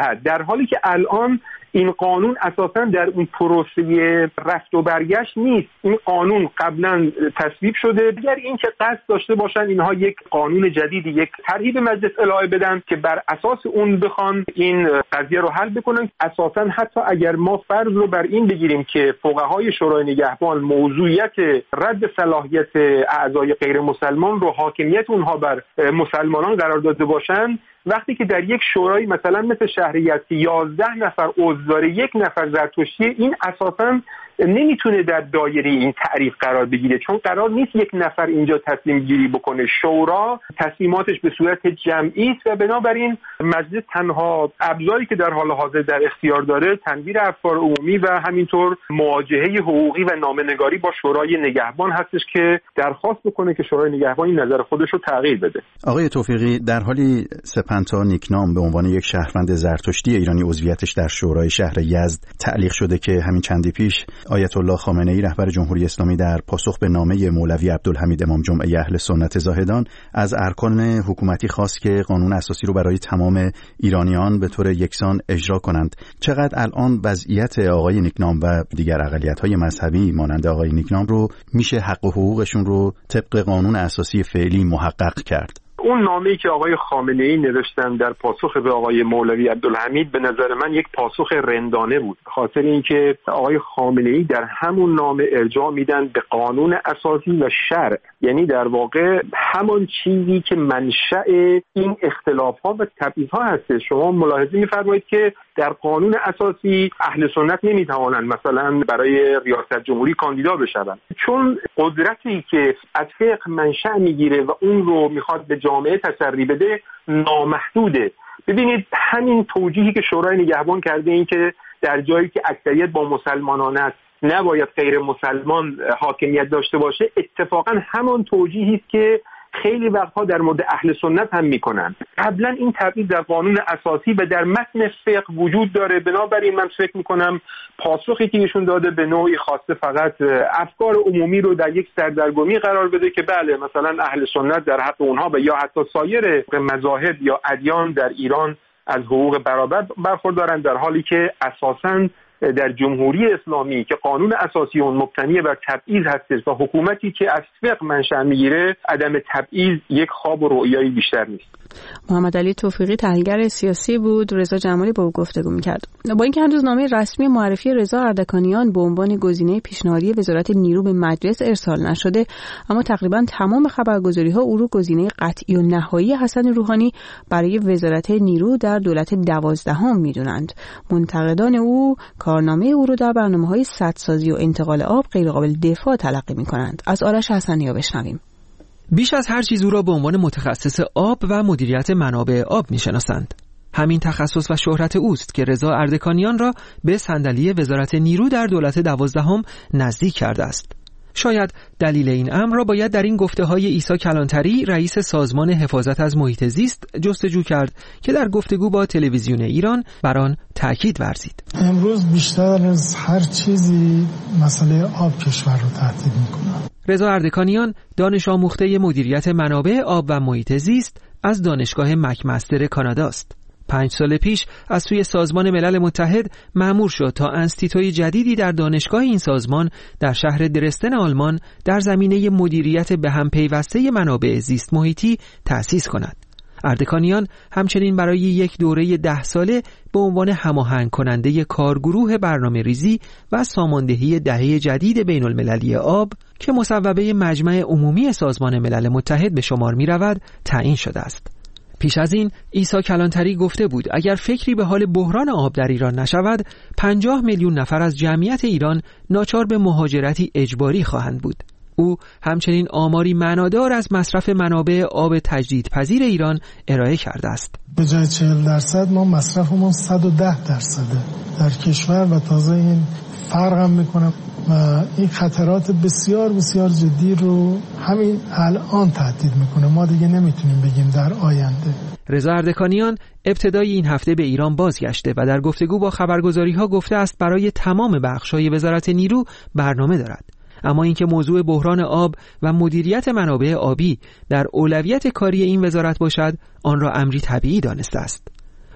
مصلحت، در حالی که الان این قانون اساساً در اون پروسه رفت و برگشت نیست. این قانون قبلا تصویب شده، اگر این که قصد داشته باشن اینها یک قانون جدیدی، یک طرحی به مجلس ارائه بدن که بر اساس اون بخوان این قضیه رو حل بکنن. اساساً حتی اگر ما فرض رو بر این بگیریم که فقهای شورای نگهبان موضوعیت رد صلاحیت اعضای غیر مسلمان رو حاکمیت اونها بر مسلمانان قرار داده باشن، وقتی که در یک شورای مثلا مثل شهریت یازده نفر عضو داره، یک نفر زرتشتی، این اساساً نمیتونه در دایره این تعریف قرار بگیره، چون قرار نیست یک نفر اینجا تصمیم گیری بکنه. شورا تصمیماتش به صورت جمعی است و بنابراین مجلس تنها ابزاری که در حال حاضر در اختیار داره تنویر افکار عمومی و همینطور مواجهه حقوقی و نامه‌نگاری با شورای نگهبان هستش که درخواست بکنه که شورای نگهبان این نظر خودش رو تغییر بده. آقای توفیقی، در حالی سپنتا نیکنام به عنوان یک شهروند زرتشتی ایرانی عضویتش در شورای شهر یزد تعلیق شده که همین چندی پیش آیت الله خامنه ای رهبر جمهوری اسلامی در پاسخ به نامه مولوی عبدالحمید امام جمعه اهل سنت زاهدان از ارکان حکومتی خواست که قانون اساسی رو برای تمام ایرانیان به طور یکسان اجرا کنند. چقدر الان وضعیت آقای نیکنام و دیگر اقلیت‌های مذهبی مانند آقای نیکنام رو میشه حق و حقوقشون رو طبق قانون اساسی فعلی محقق کرد؟ اون نامه‌ای که آقای خامنه‌ای نوشتن در پاسخ به آقای مولوی عبدالحمید به نظر من یک پاسخ رندانه بود، خاطر اینکه آقای خامنه‌ای در همون نامه ارجاع میدن به قانون اساسی و شرع، یعنی در واقع همان چیزی که منشأ این اختلاف‌ها و تبعیض‌ها هست. شما ملاحظه می‌فرمایید که در قانون اساسی اهل سنت نمی‌توانند مثلا برای ریاست جمهوری کاندیدا بشوند، چون قدرتی که از فقه منشأ میگیره و اون رو میخواد به جامعه تسری بده نامحدوده. ببینید همین توجیهی که شورای نگهبان کرده، این که در جایی که اکثریت با مسلمانان است نباید غیر مسلمان حاکمیت داشته باشه، اتفاقا همان توجیهی است که خیلی وقتها در مورد اهل سنت هم میکنن. قبلا این تبعیض در قانون اساسی و در متن فقه وجود داره، بنابراین من فکر میکنم پاسخی که ایشون داده به نوعی خواسته فقط افکار عمومی رو در یک سردرگمی قرار بده که بله مثلا اهل سنت در حق اونها و یا حتی سایر مذاهب یا ادیان در ایران از حقوق برابر برخوردارن، در حالی که اساساً در جمهوری اسلامی که قانون اساسی اون مبتنی بر تبعیض هستش و حکومتی که از فقه منشأ میگیره، عدم تبعیض یک خواب و رؤیایی بیشتر نیست. محمد علی توفیقی تحلیلگر سیاسی بود، رضا جمالی با او گفتگو می‌کرد. با اینکه هنوز نامه رسمی معرفی رضا اردکانیان به عنوان گزینه پیشنهادی وزارت نیرو به مجلس ارسال نشده، اما تقریبا تمام خبرگزاری‌ها او رو گزینه قطعی و نهایی حسن روحانی برای وزارت نیرو در دولت دوازدهم می‌دونند. منتقدان او کارنامه او رو در برنامه‌های سدسازی و انتقال آب غیرقابل دفاع تلقی می‌کنند. از آرش حسنی‌ها بشنویم. بیش از هر چیز او را به عنوان متخصص آب و مدیریت منابع آب می‌شناسند. همین تخصص و شهرت اوست که رضا اردکانیان را به صندلی وزارت نیرو در دولت دوازدهم نزدیک کرده است. شاید دلیل این امر را باید در این گفته‌های عیسی کلانتری رئیس سازمان حفاظت از محیط زیست جستجو کرد که در گفتگو با تلویزیون ایران بر آن تاکید ورزید. امروز بیشتر از هر چیزی مسئله آب کشور رو تهدید می‌کند. رضا اردکانیان دانش آموخته مدیریت منابع آب و محیط زیست از دانشگاه مکمستر کانادا است. پنج سال پیش از سوی سازمان ملل متحد مأمور شد تا انستیتوی جدیدی در دانشگاه این سازمان در شهر درستن آلمان در زمینه مدیریت به هم پیوسته منابع زیست محیطی تأسیس کند. اردکانیان همچنین برای یک دوره ده ساله به عنوان هماهنگ کننده کارگروه برنامه ریزی و ساماندهی دهه جدید بین المللی آب که مصوبه مجمع عمومی سازمان ملل متحد به شمار می رود تعیین شده است. پیش از این عیسی کلانتری گفته بود اگر فکری به حال بحران آب در ایران نشود، پنجاه میلیون نفر از جمعیت ایران ناچار به مهاجرتی اجباری خواهند بود. او همچنین آماری معنادار از مصرف منابع آب تجدیدپذیر ایران ارائه کرده است. به جای چهل درصد ما مصرفمون صد و ده درصده در کشور و تازه این فرق هم میکنه و این خطرات بسیار بسیار جدی رو همین الان تهدید میکنه. ما دیگه نمیتونیم بگیم در آینده. رضا اردکانیان ابتدای این هفته به ایران بازگشته و در گفتگو با خبرگزاری‌ها گفته است برای تمام بخش‌های وزارت نیرو برنامه دارد. اما اینکه موضوع بحران آب و مدیریت منابع آبی در اولویت کاری این وزارت باشد، آن را امری طبیعی دانسته است.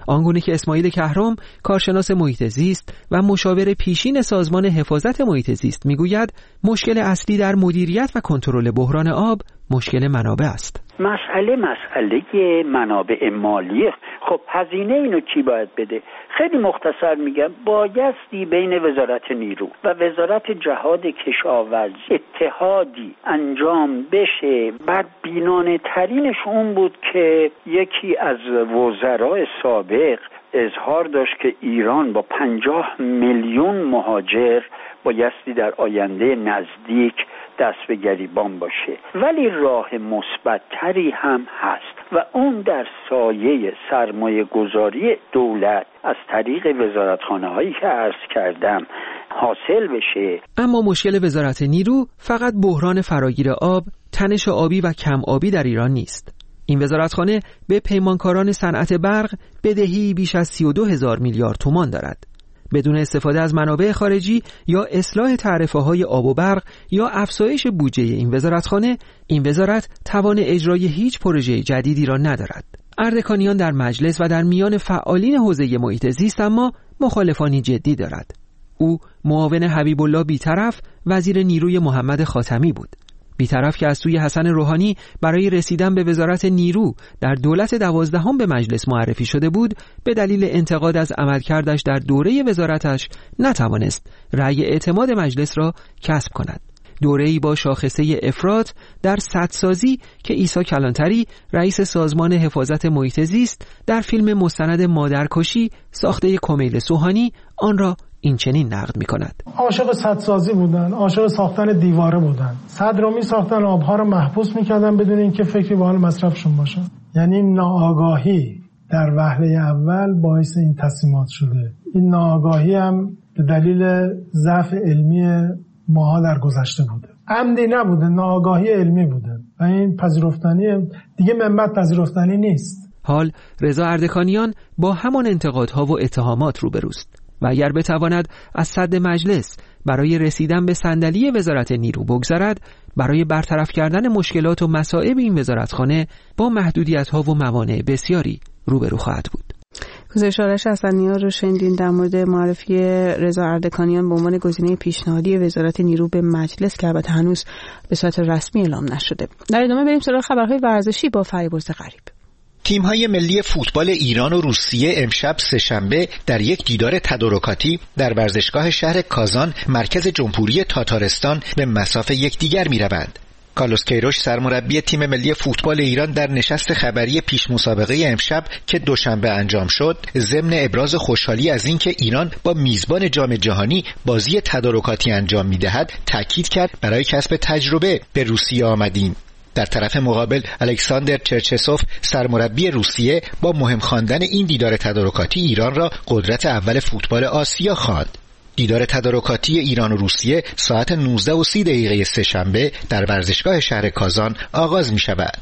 آنگونه که اسماعیل کهرم، کارشناس محیط زیست و مشاور پیشین سازمان حفاظت محیط زیست میگوید مشکل اصلی در مدیریت و کنترل بحران آب مشکل منابع است. مسئله مسئله منابع مالیه. خب هزینه اینو کی باید بده؟ خیلی مختصر میگم، بایستی بین وزارت نیرو و وزارت جهاد کشاورزی اتحادی انجام بشه. بر بینانه ترینش اون بود که یکی از وزرای سابق اظهار داشت که ایران با پنجاه میلیون مهاجر بایستی در آینده نزدیک دست به گریبان باشه، ولی راه مثبت‌تری هم هست و اون در سایه سرمایه گذاری دولت از طریق وزارتخانه هایی که عرض کردم حاصل بشه. اما مشکل وزارت نیرو فقط بحران فراگیر آب، تنش آبی و کم آبی در ایران نیست. این وزارتخانه به پیمانکاران صنعت برق بدهی بیش از سی و دو هزار میلیارد تومان دارد. بدون استفاده از منابع خارجی یا اصلاح تعرفه‌های آب و برق یا افزایش بودجه این وزارتخانه، این وزارت توان اجرای هیچ پروژه جدیدی را ندارد. اردکانیان در مجلس و در میان فعالین حوزه محیط زیست اما مخالفانی جدی دارد. او معاون حبیب الله بیطرف وزیر نیروی محمد خاتمی بود. بیطرف که از سوی حسن روحانی برای رسیدن به وزارت نیرو در دولت دوازدهم به مجلس معرفی شده بود، به دلیل انتقاد از عملکردش در دوره وزارتش نتوانست رأی اعتماد مجلس را کسب کند. دوره‌ای با شاخصه افراط در سدسازی که عیسی کلانتری رئیس سازمان حفاظت محیط زیست در فیلم مستند مادرکشی ساخته کمیل سوهانی آن را این چنین نقد می‌کند. عاشق سدسازی بودن، عاشق ساختن دیواره بودن. سد رو می‌ساختن، آبها رو محبوس می‌کردن بدون اینکه فکری به حال مصرفشون باشه. یعنی ناآگاهی در وهله اول باعث این تصمیمات شده. این ناآگاهی هم به دلیل ضعف علمی ماها در گذشته بوده. عمدی نبوده، ناآگاهی علمی بوده و این پذیرفتنی دیگه منبع پذیرفتنی نیست. حال رضا اردکانیان با همان انتقادها و اتهامات روبروست و اگر بتواند از سد مجلس برای رسیدن به صندلی وزارت نیرو بگذرد، برای برطرف کردن مشکلات و مصائب این وزارتخانه با محدودیت‌ها و موانع بسیاری روبرو خواهد بود. گزارش آرش حسنی‌ها رو شنیدین در مورد معرفی رضا اردکانیان به عنوان گزینه پیشنهادی وزارت نیرو به مجلس که البته هنوز به صورت رسمی اعلام نشده. در ادامه بریم سراغ خبرهای ورزشی با فریبرز غریب. تیم‌های ملی فوتبال ایران و روسیه امشب سه‌شنبه در یک دیدار تدارکاتی در ورزشگاه شهر کازان مرکز جمهوری تاتارستان به مصاف یکدیگر می‌روند. کارلوس کیروش سرمربی تیم ملی فوتبال ایران در نشست خبری پیش مسابقه امشب که دوشنبه انجام شد، ضمن ابراز خوشحالی از اینکه ایران با میزبان جام جهانی بازی تدارکاتی انجام می‌دهد، تاکید کرد برای کسب تجربه به روسیه آمدیم. در طرف مقابل الکساندر چرچسوف سرمربی روسیه با مهم خواندن این دیدار تدارکاتی ایران را قدرت اول فوتبال آسیا خواند. دیدار تدارکاتی ایران و روسیه ساعت نوزده و سی دقیقه سه‌شنبه در ورزشگاه شهر کازان آغاز می شود.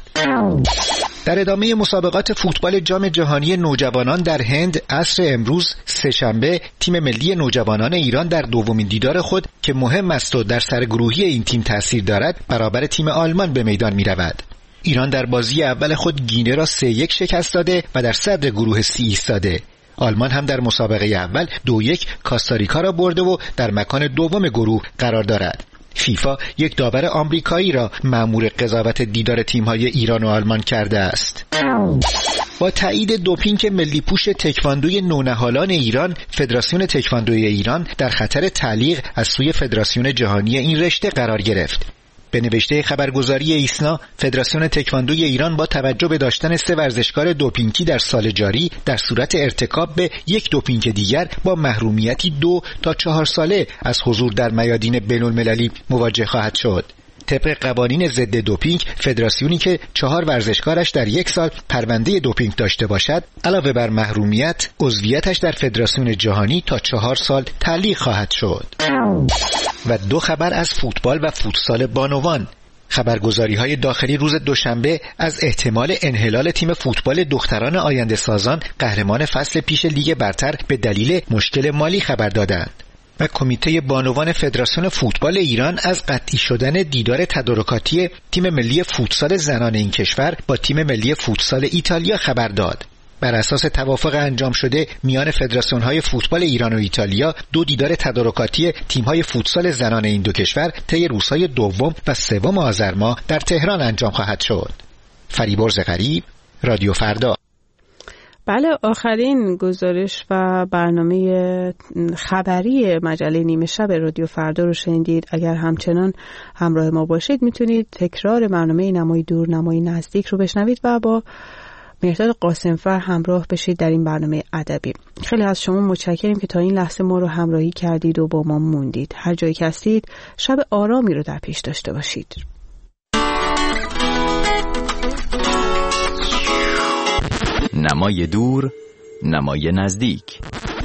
در ادامه مسابقات فوتبال جام جهانی نوجوانان در هند عصر امروز سه‌شنبه تیم ملی نوجوانان ایران در دومین دیدار خود که مهم است و در سرگروهی این تیم تأثیر دارد برابر تیم آلمان به میدان می رود. ایران در بازی اول خود گینه را سه یک شکست داده و در صدر گروه سی ایستاده. آلمان هم در مسابقه اول دو یک کاستاریکا را برده و در مکان دوم گروه قرار دارد. فیفا یک داور آمریکایی را مأمور قضاوت دیدار تیم‌های ایران و آلمان کرده است. با تایید دوپینگ ملی پوش تکواندوی نونهالان ایران، فدراسیون تکواندوی ایران در خطر تعلیق از سوی فدراسیون جهانی این رشته قرار گرفت. به نوشته خبرگزاری ایسنا، فدراسیون تکواندوی ایران با توجه به داشتن سه ورزشکار دوپینگی در سال جاری در صورت ارتکاب به یک دوپینگ دیگر با محرومیتی دو تا چهار ساله از حضور در میادین بین‌المللی مواجه خواهد شد. طبق قوانین ضد دوپینگ، فدراسیونی که چهار ورزشکارش در یک سال پرونده دوپینگ داشته باشد، علاوه بر محرومیت، عضویتش در فدراسیون جهانی تا چهار سال تعلیق خواهد شد. و دو خبر از فوتبال و فوتسال بانوان. خبرگزاری‌های داخلی روز دوشنبه از احتمال انحلال تیم فوتبال دختران آینده سازان قهرمان فصل پیش لیگ برتر به دلیل مشکل مالی خبر دادند. و کمیته بانوان فدراسیون فوتبال ایران از قطعی شدن دیدار تدارکاتی تیم ملی فوتسال زنان این کشور با تیم ملی فوتسال ایتالیا خبر داد. بر اساس توافق انجام شده میان فدراسیون‌های فوتبال ایران و ایتالیا، دو دیدار تدارکاتی تیم‌های فوتسال زنان این دو کشور طی روزهای دوم و سوم آذر ماه در تهران انجام خواهد شد. فریبرز غریب، رادیو فردا. بله، آخرین گزارش و برنامه خبری مجله نیمه شب رادیو فردا رو شنیدید. اگر همچنان همراه ما باشید میتونید تکرار برنامه نمای دور نمای نزدیک رو بشنوید و با مهرداد قاسمفر همراه بشید در این برنامه ادبی. خیلی از شما متشکریم که تا این لحظه ما رو همراهی کردید و با ما موندید. هر جایی که هستید شب آرامی رو در پیش داشته باشید. نمای دور، نمای نزدیک.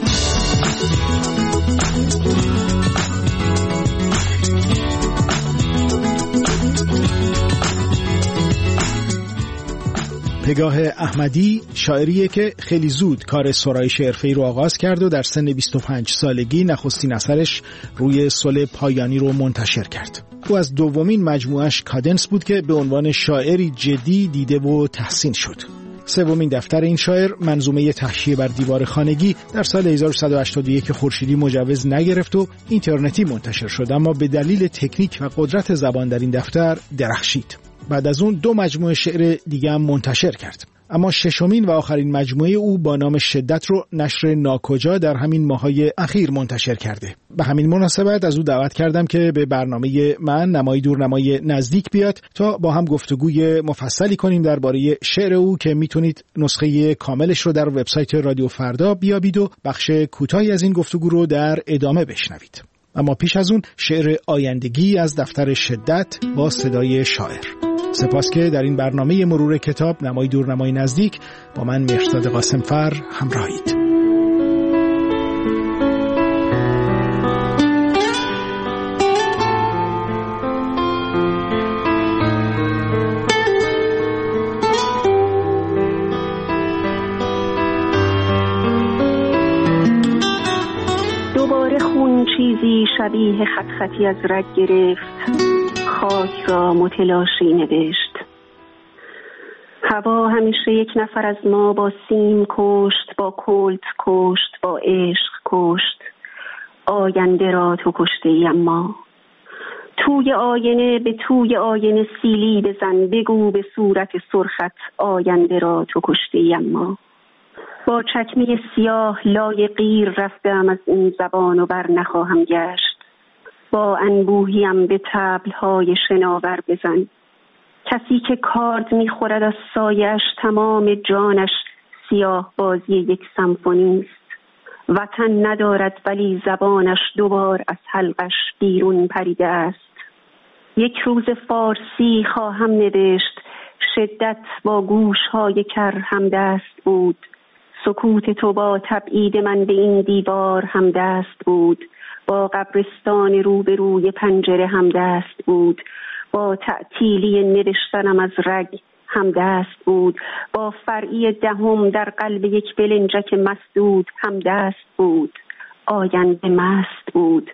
پگاه احمدی شاعریه که خیلی زود کار سرایش حرفه‌ای رو آغاز کرد و در سن بیست و پنج سالگی نخستین اثرش روی صلح پایانی رو منتشر کرد. او از دومین مجموعش کادنس بود که به عنوان شاعری جدی دیده و تحسین شد. سومین دفتر این شاعر، منظومه تحشیه بر دیوار خانگی، در سال هزار و صد و هشتاد و یک خورشیدی مجوز نگرفت و اینترنتی منتشر شد، اما به دلیل تکنیک و قدرت زبان در این دفتر درخشید. بعد از اون دو مجموعه شعر دیگه هم منتشر کرد، اما ششمین و آخرین مجموعه او با نام شدت رو نشر ناکجا در همین ماهای اخیر منتشر کرده. به همین مناسبت از او دعوت کردم که به برنامه من نمای دور نمای نزدیک بیاد تا با هم گفتگوی مفصلی کنیم درباره شعر او که میتونید نسخه کاملش رو در وبسایت رادیو فردا بیابید و بخش کوتاهی از این گفتگو رو در ادامه بشنوید. اما پیش از اون شعر آیندگی از دفتر شدت با صدای شاعر. سپاس که در این برنامه مرور کتاب نمای دور نمای نزدیک با من مهرداد قاسمفر همراهید. دوباره خون چیزی شبیه خط خطی از رگ گرفت، خاک را متلاشی نوشت. هوا همیشه یک نفر از ما با سیم کشت، با کلت کشت، با عشق کشت. آینده را تو کشته ای، اما توی آینه به توی آینه سیلی بزن، بگو به صورت سرخت آینده را تو کشته ای. اما با چکمه سیاه لای غیر رفتم از این زبان و بر نخواهم گشت. با انبوهیم به طبل‌های شناور بزن. کسی که کارد می‌خورد از سایش، تمام جانش سیاه بازی یک سمفونی است. وطن ندارد ولی زبانش دوبار از حلقش بیرون پریده است. یک روز فارسی خواهم نوشت، شدت با گوش‌های کر همدست بود. سکوت تو با تبعید من به این دیوار همدست بود. با قبرستان روبروی پنجره همدست بود. با تعطیلی نوشتنم از رگ همدست بود. با فرعی دهم در قلب یک بلنجک مسدود همدست بود. آینده مست بود.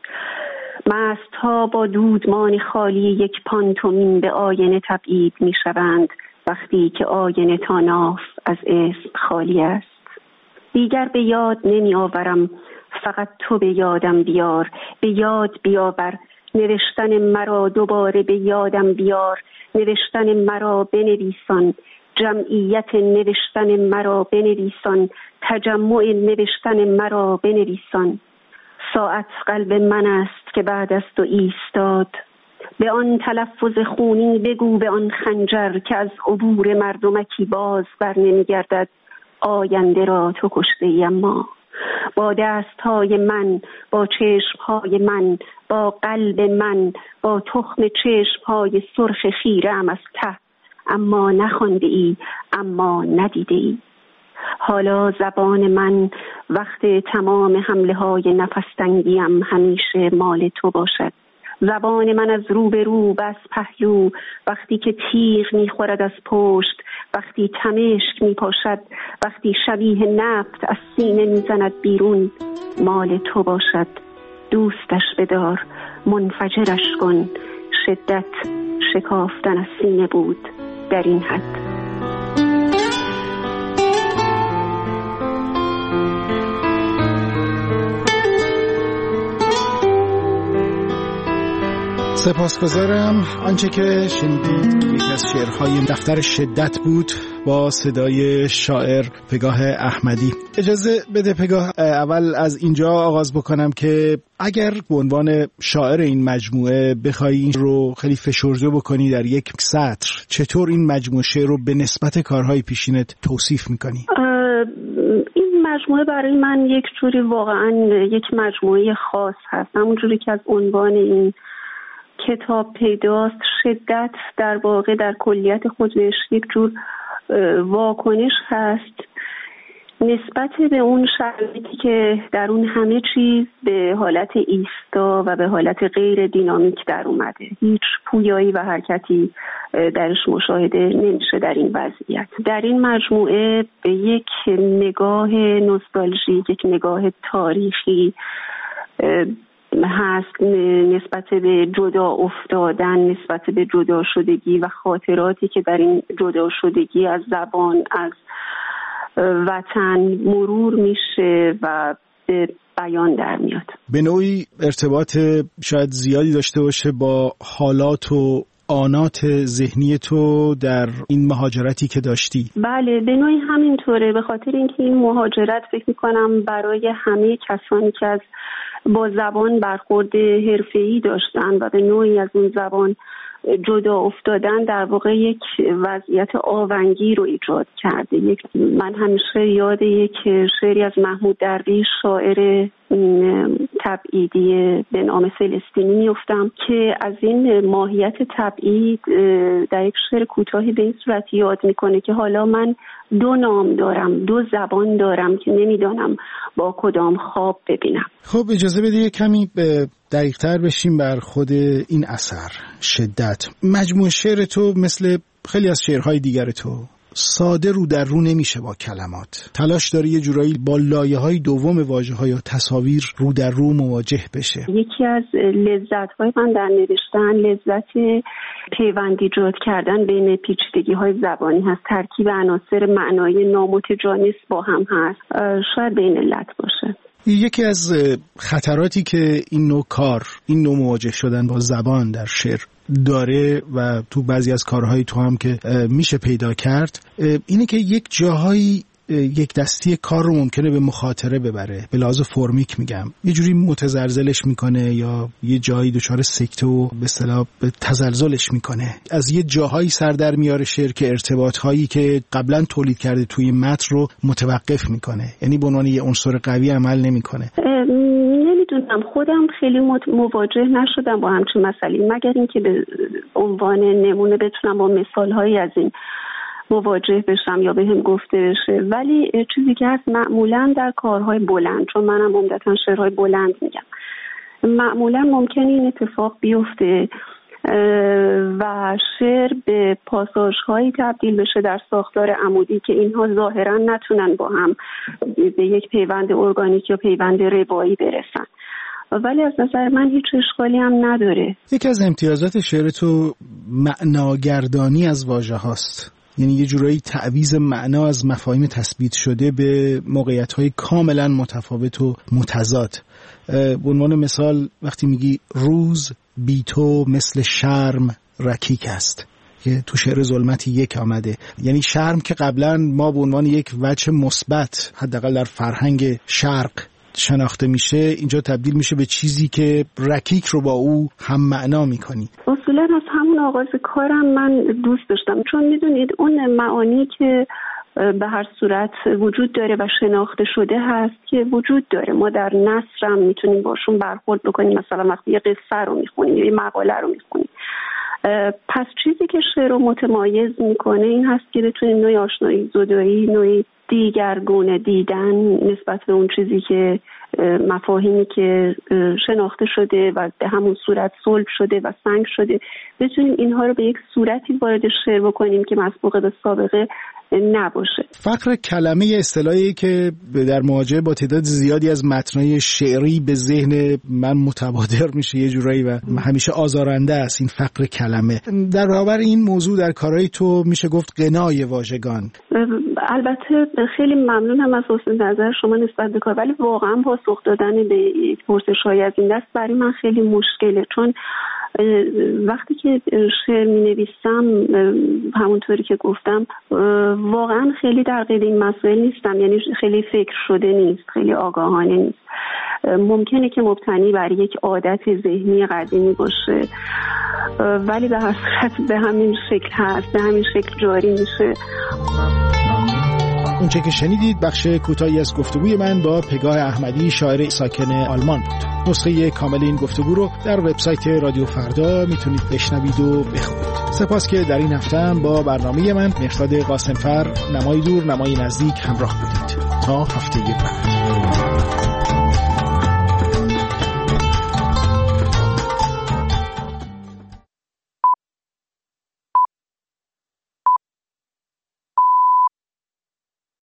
مست ها با دودمان خالی یک پانتومین به آینه تبعید می شوند وقتی که آینه تا ناف از اسم خالی است. دیگر به یاد نمی آورم، فقط تو به یادم بیار. به یاد بیاور نوشتن مرا، دوباره به یادم بیار. نوشتن مرا بنویسان، جمعیت نوشتن مرا بنویسان، تجمع نوشتن مرا بنویسان. ساعت قلب من است که بعد از تو ایستاد. به آن تلفظ خونی بگو، به آن خنجر که از عبور مردمکی باز بر نمیگردد. آینده را تو کشته ای، اما با دستهای من، با چشمهای من، با قلب من، با تخم چشمهای سرخ خیره‌ام از ته. اما نخوانده ای، اما ندیده ای. حالا زبان من وقت تمام حمله های نفس‌تنگیم همیشه مال تو باشد. زبان من از رو به رو و از پهلو، وقتی که تیغ میخورد از پشت، وقتی تمشک میپاشد، وقتی شبیه نفت از سینه میزند بیرون، مال تو باشد. دوستش بدار، منفجرش کن. شدت شکافتن از سینه بود در این حد. سپاسگزارم. آنچه که شنیدید یکی از شعرهای دفتر شدت بود با صدای شاعر پگاه احمدی. اجازه بده پگاه اول از اینجا آغاز بکنم که اگر به عنوان شاعر این مجموعه بخوای این رو خیلی فشرده بکنی در یک سطر، چطور این مجموعه شعر رو به نسبت کارهای پیشینت توصیف میکنی؟ این مجموعه برای من یک جوری واقعا یک مجموعه خاص هست. همونجوری که از عنوان این کتاب پیداست، شدت در واقع در کلیت خودش یک جور واکنش هست نسبت به اون شرایطی که در اون همه چیز به حالت ایستا و به حالت غیر دینامیک در اومده. هیچ پویایی و حرکتی درش مشاهده نمیشه در این وضعیت. در این مجموعه به یک نگاه نوستالژیک، یک نگاه تاریخی هست نسبت به جدا افتادن، نسبت به جدا شدگی و خاطراتی که در این جدا شدگی از زبان، از وطن مرور میشه و به بیان در میاد. به نوعی ارتباط شاید زیادی داشته باشه با حالات و آنات ذهنی تو در این مهاجرتی که داشتی. بله، به نوعی همینطوره، به خاطر اینکه این مهاجرت فکر میکنم برای همه کسانی که از با زبان برخورد حرفه‌ای داشتن و به نوعی از اون زبان جدا افتادن در واقع یک وضعیت آونگی رو ایجاد کرده. یک من همیشه یاد یک شعری از محمود درویش شاعر تبعیدی به نام فلسطینی میفتم که از این ماهیت تبعید در یک شعر کوتاهی به این صورت یاد میکنه که حالا من دو نام دارم، دو زبان دارم که نمیدانم با کدام خواب ببینم. خب اجازه بده یک کمی دقیق تر بشیم بر خود این اثر شدت. مجموع شعر تو مثل خیلی از شعرهای دیگر تو ساده رو در رو نمیشه با کلمات. تلاش داره یه جورایی با لایه‌های دوم واژه‌ها یا تصاویر رو در رو مواجه بشه. یکی از لذت‌های من در نوشتن لذت پیوند ایجاد کردن بین پیچیدگی‌های زبانی هست. ترکیب عناصر معنایی نامتجانس با هم هست. شاید به این علت باشه. یکی از خطراتی که این نوع کار، این نوع مواجه شدن با زبان در شعر داره و تو بعضی از کارهای تو هم که میشه پیدا کرد، اینه که یک جاهایی یک دستی کار رو ممکنه به مخاطره ببره، به لحاظ فرمیک میگم، یه جوری متزلزلش میکنه یا یه جایی دچار سکته و به اصطلاح تزلزلش میکنه. از یه جاهایی سر در میاره شعر که ارتباطهایی که قبلا تولید کرده توی متن رو متوقف میکنه، یعنی به عنوان یه عنصر قوی عمل نمیکنه. نمیدونم، خودم خیلی مواجه نشدم با همچین مسئله، مگر اینکه به عنوان نمونه بتونم با مثالهایی از این مواجه بشم یا بهم گفته بشه. ولی چیزی که هست معمولا در کارهای بلند، چون منم عمدتاً شعرهای بلند میگم، معمولا ممکنه این اتفاق بیفته و شعر به پاساژهایی تبدیل بشه در ساختار عمودی که اینها ظاهرا نتونن با هم به یک پیوند ارگانیک یا پیوند روایی برسن، ولی از نظر من هیچ اشکالی هم نداره. یکی از امتیازات شعر تو معناگردانی از واژه هاست، یعنی یه جورایی تعویض معنا از مفاهیم تثبیت شده به موقعیت‌های کاملا متفاوت و متضاد. به عنوان مثال وقتی میگی روز بی تو مثل شرم رکیک است که تو شعر ظلمتی یک آمده، یعنی شرم که قبلا ما به عنوان یک وجه مثبت حداقل در فرهنگ شرق شناخته میشه، اینجا تبدیل میشه به چیزی که رکیک رو با او هم معنا میکنی. اصولا از همون آغاز کارم من دوست داشتم، چون میدونید اون معانی که به هر صورت وجود داره و شناخته شده هست که وجود داره، ما در نثر هم میتونیم باشون برخورد بکنیم. مثلا وقتی یه قصه رو میخونیم، یه مقاله رو میخونیم، پس چیزی که شعر رو متمایز میکنه این هست که بتونیم نوعی آشنایی زدایی، نوعی دیگرگونه دیدن نسبت به اون چیزی که مفاهیمی که شناخته شده و به همون صورت صلب شده و سنگ شده، بتونیم اینها رو به یک صورتی وارد شعر بکنیم که مسبوق به سابقه نباشه. فقر کلمه اصطلاحی که در مواجهه با تعداد زیادی از متن‌های شعری به ذهن من متبادر میشه یه جورایی و همیشه آزارنده است این فقر کلمه. در برابر این موضوع در کارهای تو میشه گفت غنای واژگان. البته خیلی ممنونم از حسن نظر شما نسبت به کار، ولی واقعا پاسخ دادن به پرسش‌های از این دست برای من خیلی مشکله، چون وقتی که شعر می نویسم همونطوری که گفتم واقعا خیلی در قید این مسائل نیستم، یعنی خیلی فکر شده نیست، خیلی آگاهانه نیست. ممکنه که مبتنی بر یک عادت ذهنی قدیمی باشه ولی به هر صورت به همین شکل هست، به همین شکل جاری میشه. اونچه که شنیدید بخش کوتاهی از گفتگوی من با پگاه احمدی، شاعر ساکن آلمان بود. نسخه کامل این گفتگو رو در وبسایت رادیو فردا میتونید بشنوید و بخونید. سپاس که در این هفته هم با برنامه من مهرداد قاسمفر، نمای دور نمای نزدیک همراه بودید. تا هفته بعد.